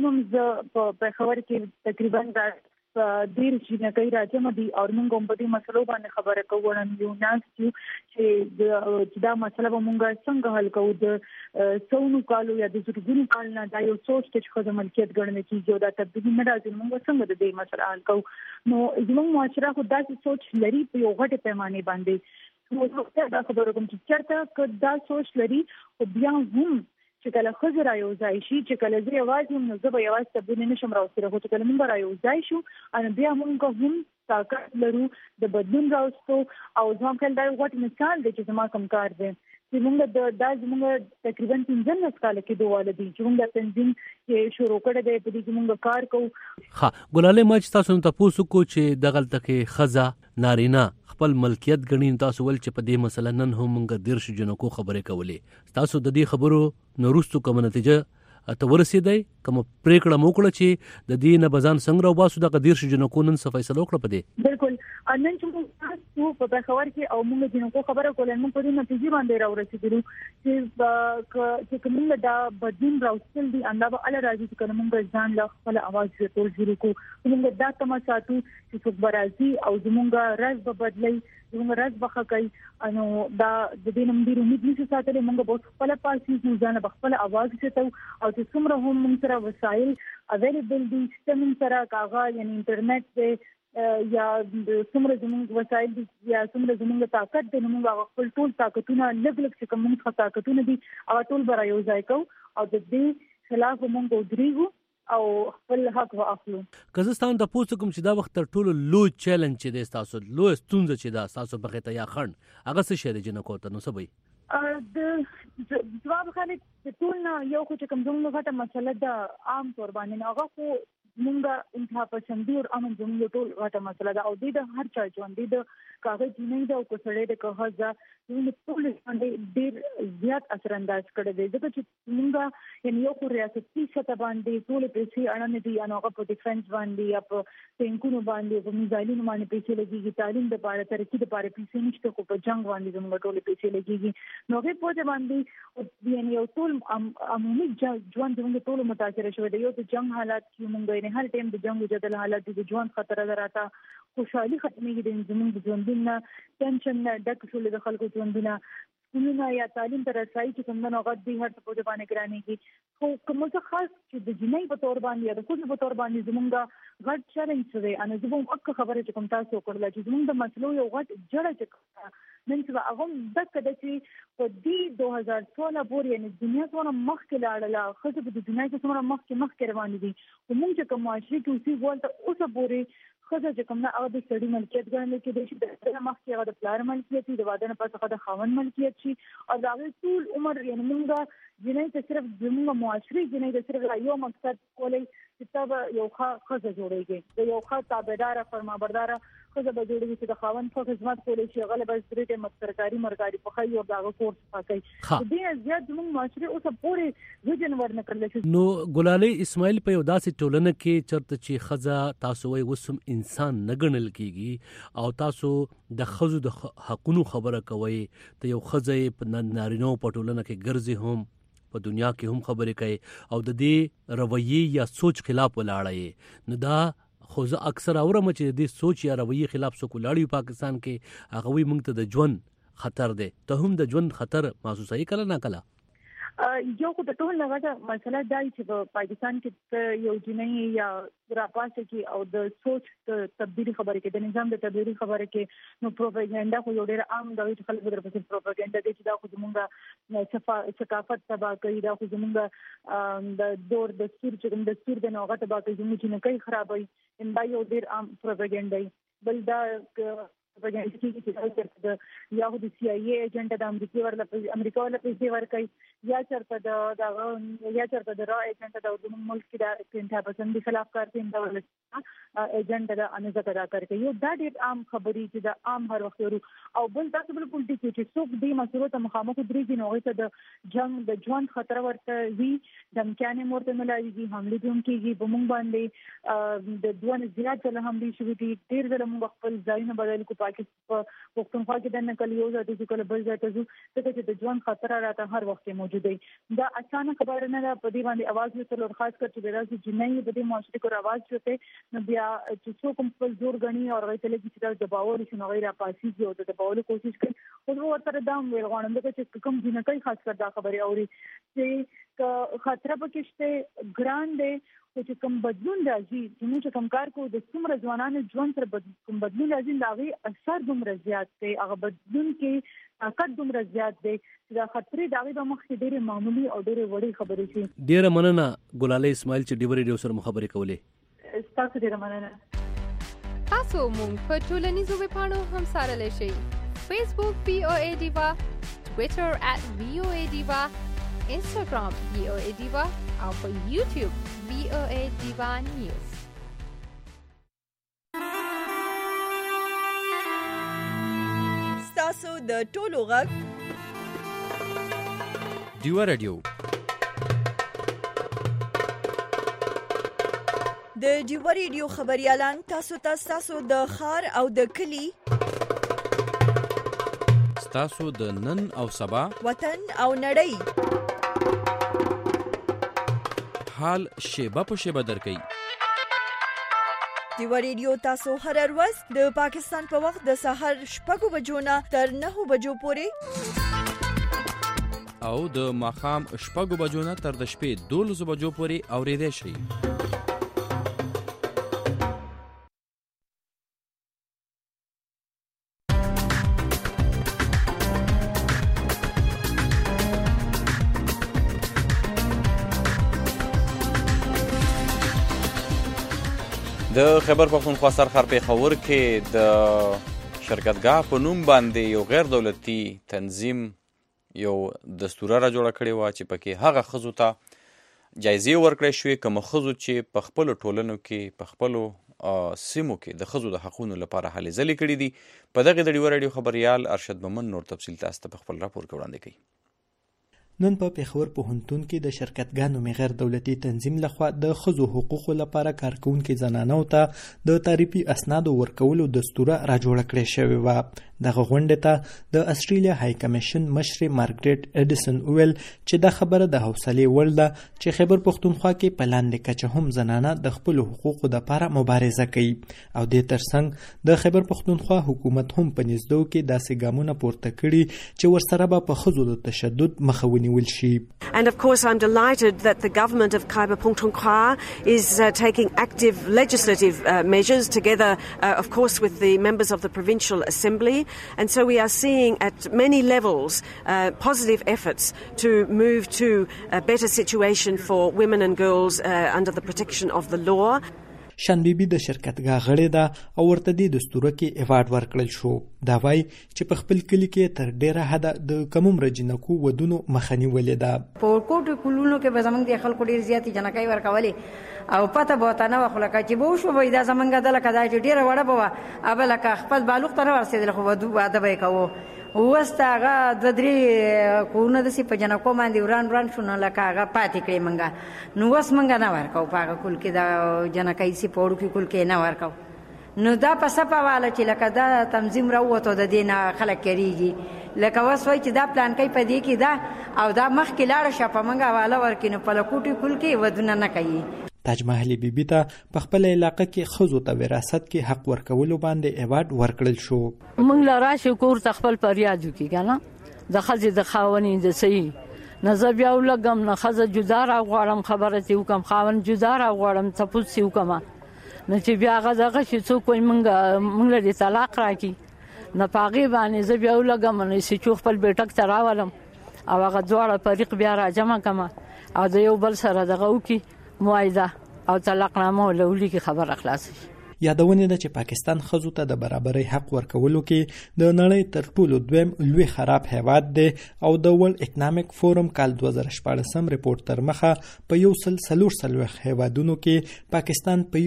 موږ په خبر کې تقریبا ډیر جنکۍ راځم دي او موږ هم په دې مسلو باندې خبره کوو یو ناس چې دا مسله به موږ څنګه حل کوو. د څونو کالو یا د زرګونو کال نه دا یو سوچ چې خزه ملکیت ګڼل کېږي او دا تبدیلی نه راځي موږ څنګه د دې مسله حل کوو. نو زموږ معاشره خو داسې سوچ لري په یو غټ پیمانه باندې. نو دا خبره کوم چې چرته که دا سوچ لري خو بیا هم چې کله خزه را یو ځای شي چې کله زه یوازې نو زه به یوازې تبدیل نشم راوستلی خو چې کله موږ را یو ځای شو ان بیا موږ هم طاقت لرو د بدلون راوستو. او زما خیال دا یو غټ مثال دی چې زما کوم کار دی زموږ تقریبا 15 کال کې دوه دي چې موږ تنظیم کې شروع کړی دی، په دې کې موږ کار کوو. ها ګلاله ما چې تاسو ته پوښتنه کو چې دغلته کې خزا نارینه خپل ملکیت غنی تاسو ول چې په دې مثلا نن هم موږ درش جنکو خبرې کولې، تاسو د دې خبرو نورستو کوم نتیجه ته ورسېدای کوم پریکړه موکړه چې د دې نه بزان څنګه او باسو د قدیر جنکو نن څه فیصله وکړه پدې؟ بالکل نن چې موږ په خبر کې او موږ جنکو خبره کولای موږ په دې نتیجه باندې راورسېدو چې کومه دا بدین راوستل دي انده به ال راځي چې کومه ځان له خپل आवाज ټول شروع کو موږ دا تم ساتو چې څوک برازي او زموږ راز به بدلي زموږ راز بخه کوي انو دا د دې نوم دی امید نشي ساتلې موږ به خپل پاسي ځان به خپل आवाज ته او چې څومره هم موږ سره وسایل اویلیبل دي سیستم سره کاغذ یعنی انټرنیټ دی یا څومره زموږ وسایل دي یا څومره زموږ طاقت دی موږ خپل ټول طاقتونه لګ چې کوم څه طاقتونه دي او ټول برا یو ځای کو او د دې خلاف موږ ودرېږو او خپل حق واخلو. کزستان د پوسټ کوم چې دا وخت تر ټولو لوی چیلنج دی تاسو لوی ستونزه چې دا تاسو په خته یا خند هغه څه شری جنکو ته نو سبي د جواب خالد ټول یو خو چې کوم زموږ غټه مسله ده عام تور باندې هغه خو موږ انتها پسندي او امن زموږ ټول غټه مسله ده او د هر چا ژوند د کاغذ نه ده او کوسړې د کاغذ موږ ټول باندې ډیر زیات اثر انداز کړی دی ځکه چې موږ یعنی یو خو ریاستي سطح باندې ټول پیسې اړه دي یا هغه په ډیفنس باندې یا په ټینکونو باندې په میزایلونو باندې پیسې لګيږي، تعلیم د لپاره ترقی د لپاره پیسې نشته، خو په جنگ باندې زموږ ټول پیسې لګيږي نو هغه په دې باندې یعنی یو ټول عمومي ژوند زموږ ټول متاثر شوی دی. یو د جنگ حالات کې موږ نه هر ټیم د جنگ جدل حالات د ژوند خطر راته خوشحالي ختمېږي د زموږ ژوندونه ټینشن نه ډک شول د خلکو ژوندونه سکولونه یا تعلیم تر رسایي چې کوم نه غوډ دي هر څه په باندې ګرانېږي. خو کوم څه خاص چې د جنۍ په تور باندې یا د خود په تور باندې زمونږ غټ چیلنج دی ان زه به اکه خبره چې کوم تاسو کړل چې زمونږ د مسلو یو غټ جړه چې نن چې هغه د کده چې په دې 2016 پورې یعنی دنیا څونه مخکې لاړله خو د دنیا څونه مخکې روان دي موږ چې کوم معاشري کې اوسې ولته اوسه پورې خزه چې کوم نه هغه د سړي ملکیت ګڼل کېږي چې د مخکې هغه د پلار ملکیت وي د واده نه پس هغه د خاوند ملکیت شي او دا ټول عمر یعنی موږ جنۍ ته صرف زموږ معاشري جنۍ د صرف یو مقصد کولای چې تا یو خزه جوړیږي د یو ښه تابعدار فرمانبردار خزه به جوړیږي چې د خاوند په خدمت کولای شي غلبه سره د سرکاري مرګاري په خي او دغه کورس پاکي دې زیات زموږ معاشري اوسه پورې وجن ورنه کړل شي. نو ګلالي اسماعیل په یو داسې ټولنه کې چرته چې خزه تاسو وای وسم انسان نه ګڼل کیږي او تاسو د خزو د حقونو خبره کوي ته یو خزه په نارینو په ټولنه کې ګرځي هم په دنیا کې هم خبرې کوي او د دې رویه یا سوچ خلاف ولاړی نو دا خو زه اکثر اورم چې د دې سوچ یا رویه خلاف څوک ولاړی پاکستان کې هغه وي موږ ته د ژوند خطر دی ته هم د ژوند خطر محسوسای کله نه کله یو خو د ټول لغه مسله دا چې په پاکستان کې یو جنۍ یا راپاسه کې او د سوچ تبدیلی خبره کې د نظام د تبدیلی خبره کې نو پروپاګاندا خو یو ډېر عام دا چې خلک درپسې پروپاګاندا دي چې دا خو زموږ ثقافت تبا کوي دا خو زموږ د دور دستور چې دستور د نوغه تبا کوي زموږ چې نه کوي خرابوي ان دا یو ډېر عام پروپاګاندا بل دا پروپاګاندا چې د یا د سی آی ای ایجنټ د امریکا ولا پیسې ورکړي یا چرته د را ایجنټ د ملک کې د انتها پسندي خلاف کارته د ایجنټ د انځه ادا کوي یو دا ډېر عام خبري چې د عام هر وخت ورو او بل تاسو بل پولیټیکي چې څوک دې مسلو ته مخامخ درېږي نو هغه ته د جنگ د ژوند خطر ورته وي دمکانې مرته ملایږي حمله دوم کېږي په مونږ باندې د دوه زیات ځله هم دي شوې دي ډېر ځله موږ خپل ځایونه بدل کو پاکستان پښتونخوا کې د نقل یو ځای چې کله بل ځای ته ځو چې د ژوند خطر راته هر وخت موجود دی دا اسانه خبره نه ده په دې باندې आवाज وکړو خاص کر چې راځي جنۍ په دې معاشري کو आवाज چوته نو بیا چې څوک خپل زور غني او غوښتل چې د دباور شنو غیر پاسي او د دباور کوشش کوي خو ورته دا ویل غواړم چې کوم جنۍ خاص کر دا خبره اوري چې خطر پکې شته ګران دی چې کوم بدلون راځي چې کوم کار کو د څومره ځوانانو ژوند سره کوم بدلون راځي دا غي اثر دومره زیات دی هغه بدلون کې طاقت دومره زیات دی چې دا خطرې دا غي د مخ کې ډېر معمولی او ډېر وړي خبرې شي. ډېر مننه ګلالي اسماعیل چې ډیوري ډیو سره خبرې کولې. تاسو ډېر مننه. تاسو مونږ په ټولنیزو ویبپاڼو هم سره لشي فیسبوک POA دیوا Twitter @VOA Diva, Instagram VOA Diva او په YouTube VOA Diva News. ستاسو د ټولو غږ ډیوا رادیو. د ډیوا رادیو خبريالان تاسو د خار او د کلی، تاسو د نن او سبا وطن او نړۍ حال شیبه په شیبه درکې. ډیوا رادیو تاسو هر ورځ د پاکستان په وخت د سحر 6 بجو نه تر 9 بجو پورې او د ماخام 6 بجو نه تر د شپې 12 بجو پورې اوریدئ شئ. د خیبر پختونخوا سرخر پیښور کې د شرکتګاه په نوم باندې یو غیر دولتي تنظیم یو دستوره را جوړه کړې وه چې پکې هغه ښځو ته جایزې ورکړې شوې کومه ښځو چې په خپلو ټولنو کې په خپلو سیمو کې د ښځو د حقونو لپاره هلې ځلې کړي دي. په دغې د ډیوا راډیو خبریال ارشد مومن نور تفصیل تاسو ته په خپل راپور کې وړاندې کوي. نن په پیښور پوهنتون کې د شرکتګاه نومي غیر دولتي تنظیم لخوا د ښځو حقوقو لپاره کارکونکو زنانو ته د تعریفي اسنادو ورکولو دستوره را جوړه کړې شوې وه. دغه غونډې ته د استرالیا های کمیشن مشرې مارګریټ اډیسن وویل چې دا خبره د حوصلې وړ ده چې خیبر پختونخوا کې په لاندې کچه هم زنانه د خپلو حقوقو لپاره مبارزه کوي او دې ترڅنګ د خیبر پختونخوا حکومت هم په نږدو کې داسې ګامونه پورته کړي چې ورسره به په ښځو د تشدد مخه ونیول شي. And of course I'm delighted that the government of Khyber Pakhtunkhwa is taking active legislative measures together of course with the members of the Provincial Assembly. And so we are seeing at many levels positive efforts to move to a better situation for women and girls under the protection of the law. شان بیبي د شرکتګاه غړې ده او ورته د دستوره کې ایوارډ ورکړل شو. دا وایي چې په خپل کلی کې تر ډیره حده د کمومره جنکو ودونو مخه نیولې ده. په کوټو کلونو کې به زمونږ د خلکو ډیر زیاتې جنکۍ ورکولې او پته به ورته نه وه خو لکه چې به وشوه به دا زمونږ ده لکه دا چې ډېره وړه به وه اوبه لکه خپل بالغ ته نه ورسېدل خو واده به یې کوو. اوس ته هغه 2-3 کورونه داسې په جنکو باندې وران شو نو لکه هغه پاتې کړې موږ نو اوس موږ نه ورکوو په هغه کل کې د جنکۍ سي په وړوکي کل کې نه ورکوو. نو دا په سپه واله چې لکه دا تنظیم راووتو د دې نه خلک کېږي لکه اوس وایي چې دا پلانکۍ په دې کې ده او دا مخکې لاړه شه په موږ حواله ورکړي نو په لکوټي کل کې ودونه نه کوي. تاج محل بیبي ته په خپل علاقه کې ښځو ته وراثت کې حق ورکولو باندې ایوارډ ورکړل شو. موږ له راشو کور ته خپل فریاد وکړي کنه د ښځې د خاونې د صحیح نه زه بیا ولګم نه ښځه جدا راغواړم خبره چې وکړم خاوند جدا راغواړم تپوس چې وکړم نو چې بیا هغه دغه چې څوک وایي موږ له طلاق راکړي نه په هغې باندې زه بیا ولګم نو چې خپل بیټک ته راولم او هغه دواړه فریق بیا راجمع کړم او د یو بل سره دغه وکړي معاهده او طلاقنامه ولولي کې خبر اخلاص شي. یادونه ده چې پاکستان ښځو ته د برابرۍ حق ورکولو کې د نړۍ تر ټولو دویم لوی خراب هیواد دی او د ورلد اکنامک فورم کال 2014 ریپورت تر مخه په 143 هیوادونو کې پاکستان په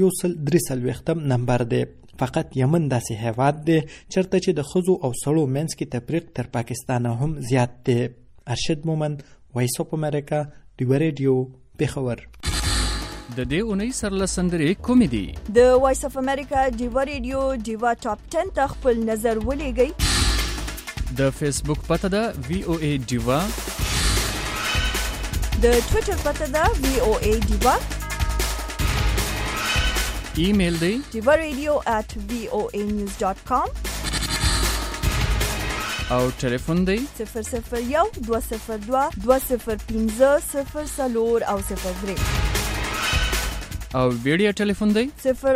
143 نمبر دی. فقط یمن داسې هیواد دی چرته چې د ښځو او سړو منځ کې تفریق تر پاکستان هم زیات دی. ارشد مومن، وایس اف امریکا، ډیوا رادیو، پیښور. د دې اونۍ سرلسندرې کومې دي؟ د وایس اف امریکا ډیوا رادیو ډیوا ټاپ 10 ته خپل نظر ولېږئ. د فیسبوک پته ده VOA ډیوا. د ټوئیټر پته ده VOA ډیوا. ایمیل دی diva@voanews.com او ټلیفون دی 001-202-205-0 او 03 او ویډیو ټلیفون دی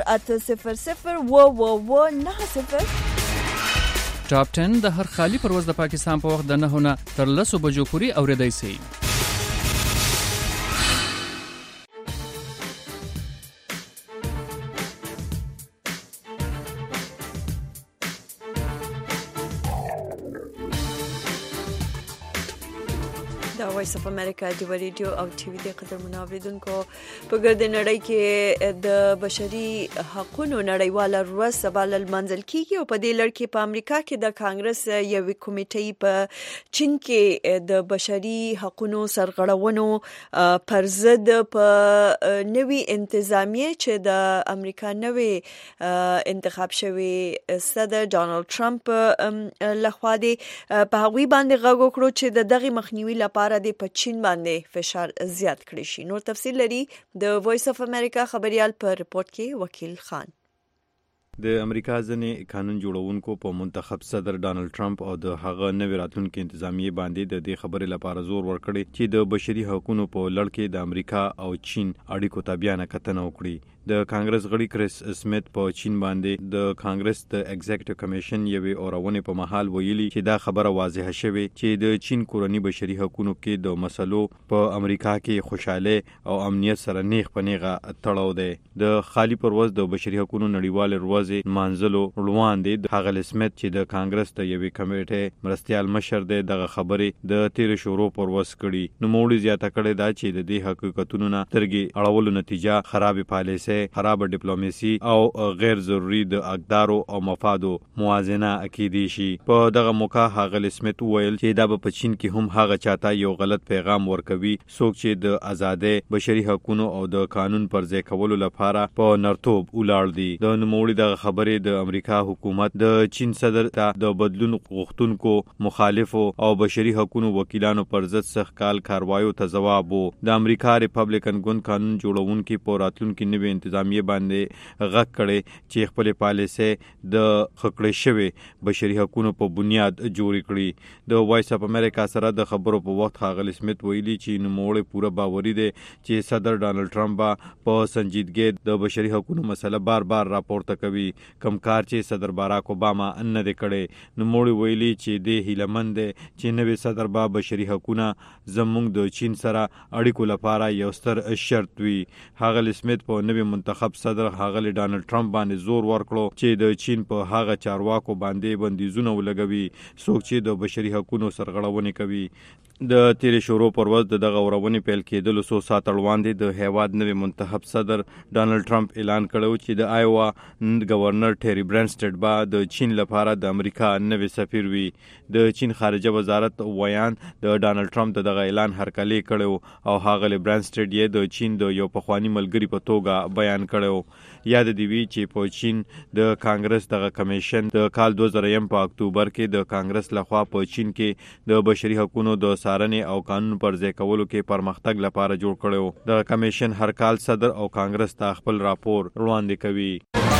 08000 ټاپ 10 د هر خالی پرواز د پاکستان په وخت د 9 نه تر 10 بجو پورې اوریدای شي. دا وایس اف امریکا د ریډیو او ټي وي د قدر منوریدونکو په ګرد نړۍ کې د بشري حقوقو نړیواله ورځ سبا لمانځل کیږي او په دې لړ کې په امریکا کې د کانګرس یوې کمیټې په چین کې د بشري حقوقو سرغړونو پر ضد په نوي انتظامیه چې د امریکا نوي انتخاب شوی صدر ډانلډ ټرمپ لخوا دی په هغوی باندې غږ وکړو چې د دغه مخنیوي لپاره د چین باندې فشار زیات کړی شي. نور تفصیل لري د وایس اف امریکا خبريال پر رپورت کې وکیل خان. د امریکا ځینې قانون جوړونکو په منتخب صدر ډانلډ ټرمپ او د هغه نوي راتلونکي انتظامیه باندې د دې خبرې لپاره زور ورکړي چې د بشري حقوقو په لړ کې د امریکا او چین اړیکو ته بیان کتنه وکړي. د کانګرس غړي کریس سمیت په چین باندې د کانګرس د ایگزیکټیو کمیشن یوې اورونه په محل ویلي چې دا خبره واضحه شوه چې د چین کورنی بشري حقوقو کې د مسلو په امریکا کې خوشاله او امنیت سره نیغ په نیغه تړاو دی. د خالی پرواز د بشري حقوقو نړیوال ورځ مانځلو روان دي. د هغه سمیت چې د کانګرس د یوې کمیټې مرستيال مشر دی دغه خبرې د 13 شورو پرواز کړي. نو موړي زیاته کړي دا چې د دې حقیقتونو نه ترګي اړولو نتیجه خراب پالیسي، خراب ډیپلوماسي او غیر ضروري د اقدارو او مفادو موازنه اکیدي شي. په دغه موقع هغه سمیت ویل چې دا په چین کې هم هغه چاته یو غلط پیغام ورکوي څوک چې د آزادۍ، بشري حقوقو او د قانون پر ځای کولو لپاره په نرتوب ولاړ دي. د نوموړي د خبرې د امریکا حکومت د چین صدر ته د بدلون غوښتونکو مخالفو او بشري حقوقو وکیلانو پر ضد سخت کاروایو ته جواب وو. د امریکا ریپبلیکن ګوند قانون جوړونکو په راتلونکي نوي انتظامیه باندې غږ کړي چې خپل پالیسي د خکړې شوی بشري حقوقو په بنیاد جوړ کړي. د وایس اف امریکا سره د خبرو په وخت هغه سمیت ویلي چې نوموړی پوره باوري دی چې صدر ډانلډ ټرمپ په سنجیدګۍ د بشري حقوقو مسله بار بار راپورته کوي، کوم کار چې صدر باراک اوباما نه دی کړی. نوموړی ویلي چې د هیلمند دی چې نوی صدر با بشري حقوقو زموږ د چین سره اړیکو لپاره یو ستر شرط وي. هغه سمیت په نوی منتخب صدر هغه ډانلډ ټرمپ باندې زور ورکړو چې د چین په هغه چارواکو باندې بندیزونه ولګوي څوک چې د بشري حقوقو سرغړونې کوي. د 13 شورو پر ورځ دغه ورونې پیل کېدل سو سات وړاندې د هیواد نوی منتخب صدر ډانلډ ټرمپ اعلان کړو چې د آیوا گورنر ټری برانسټډ با د چین لپاره د امریکا نوی سفیر وي. د چین خارجه وزارت ویان د ډانلډ ټرمپ دغه اعلان هرکلی کړو او هغه برانسټډ یې د چین د یو پخوانی ملګری په توګه بیان کړو. یاد دی وی چې په چین د کانګرس دغه کمیشن د کال 2000 په اکتوبر کې د کانګرس لخوا په چین کې د بشري حقوقو د سارنې او قانون پر ځای کولو کې پرمختګ لپاره جوړ کړو. د کمیشن هر کال صدر او کانګرس ته خپل راپور وړاندې کوي.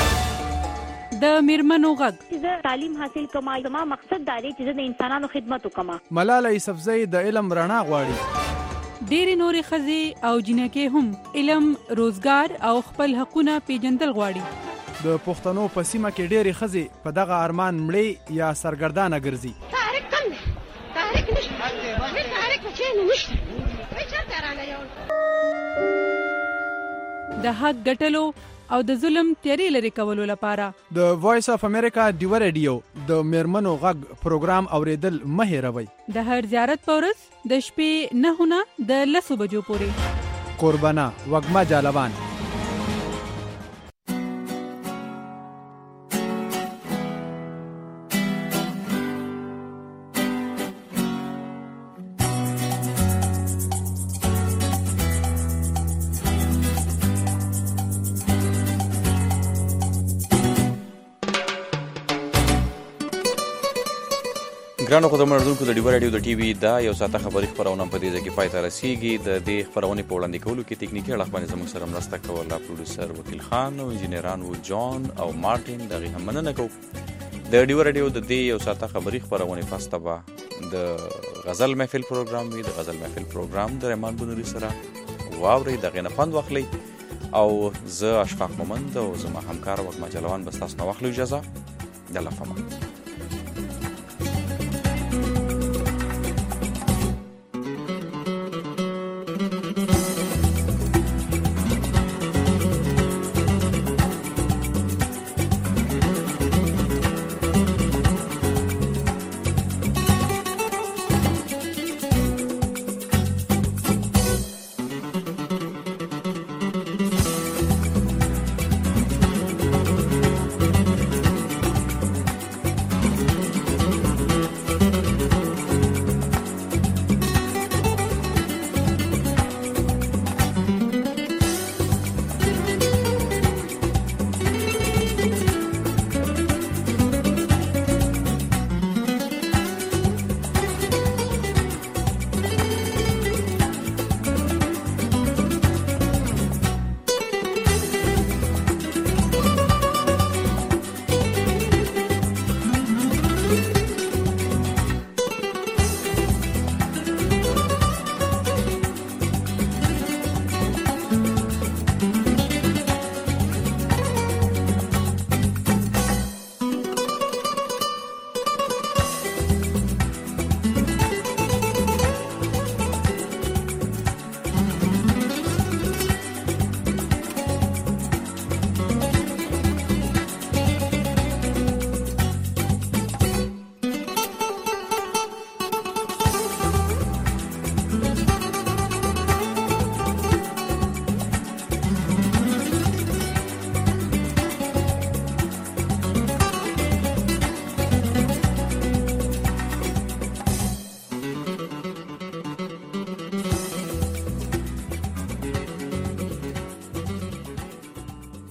د میرمنو غږ چې تعلیم حاصل کما زما مقصد دا دی چې د انسانانو خدمت وکما. ملاله یوسفزۍ د علم رڼا غواړي. ډېری نورې ښځې او جنکې هم علم، روزګار او خپل حقونه پیژندل غواړي. د پښتنو په سیمه کې ډېری ښځې په دغه ارمان مړې یا سرګردانه ګرځي. د حق ګټلو او د ظلم تیارې لري کولو لپاره د وایس اف امریکا ډیو ریډیو د میرمنو غږ پروګرام اوریدل مه هېروئ. د هر زیارت په ورځ د شپې 9 نه د 10 بجو پورې. قربانه وږمه جالبان. ګرانو خدمتونکو د ډیو رادیو د ټي وي دا یو ساعته خبري خبرونه په دې ځای کې پای ته رسیږي. د دې خبرونه په وړاندې کولو کې ټکنیکی اړخ باندې زموږ سره مرسته کوله پروډوسر وکیل خان او انجینران وو جان او مارټین. دغه هم مننه کوم. د ډیو رادیو د دې یو ساعته خبري خبرونه پاسته به د غزل محفل پروګرام وي. د غزل محفل پروګرام د رحمان بنوري سره واوري دغه نه خوند واخلي او زه اشفاق مومند او زما همکار وګما جلوان بس تاسو نو واخلو اجازه. د الله فمان.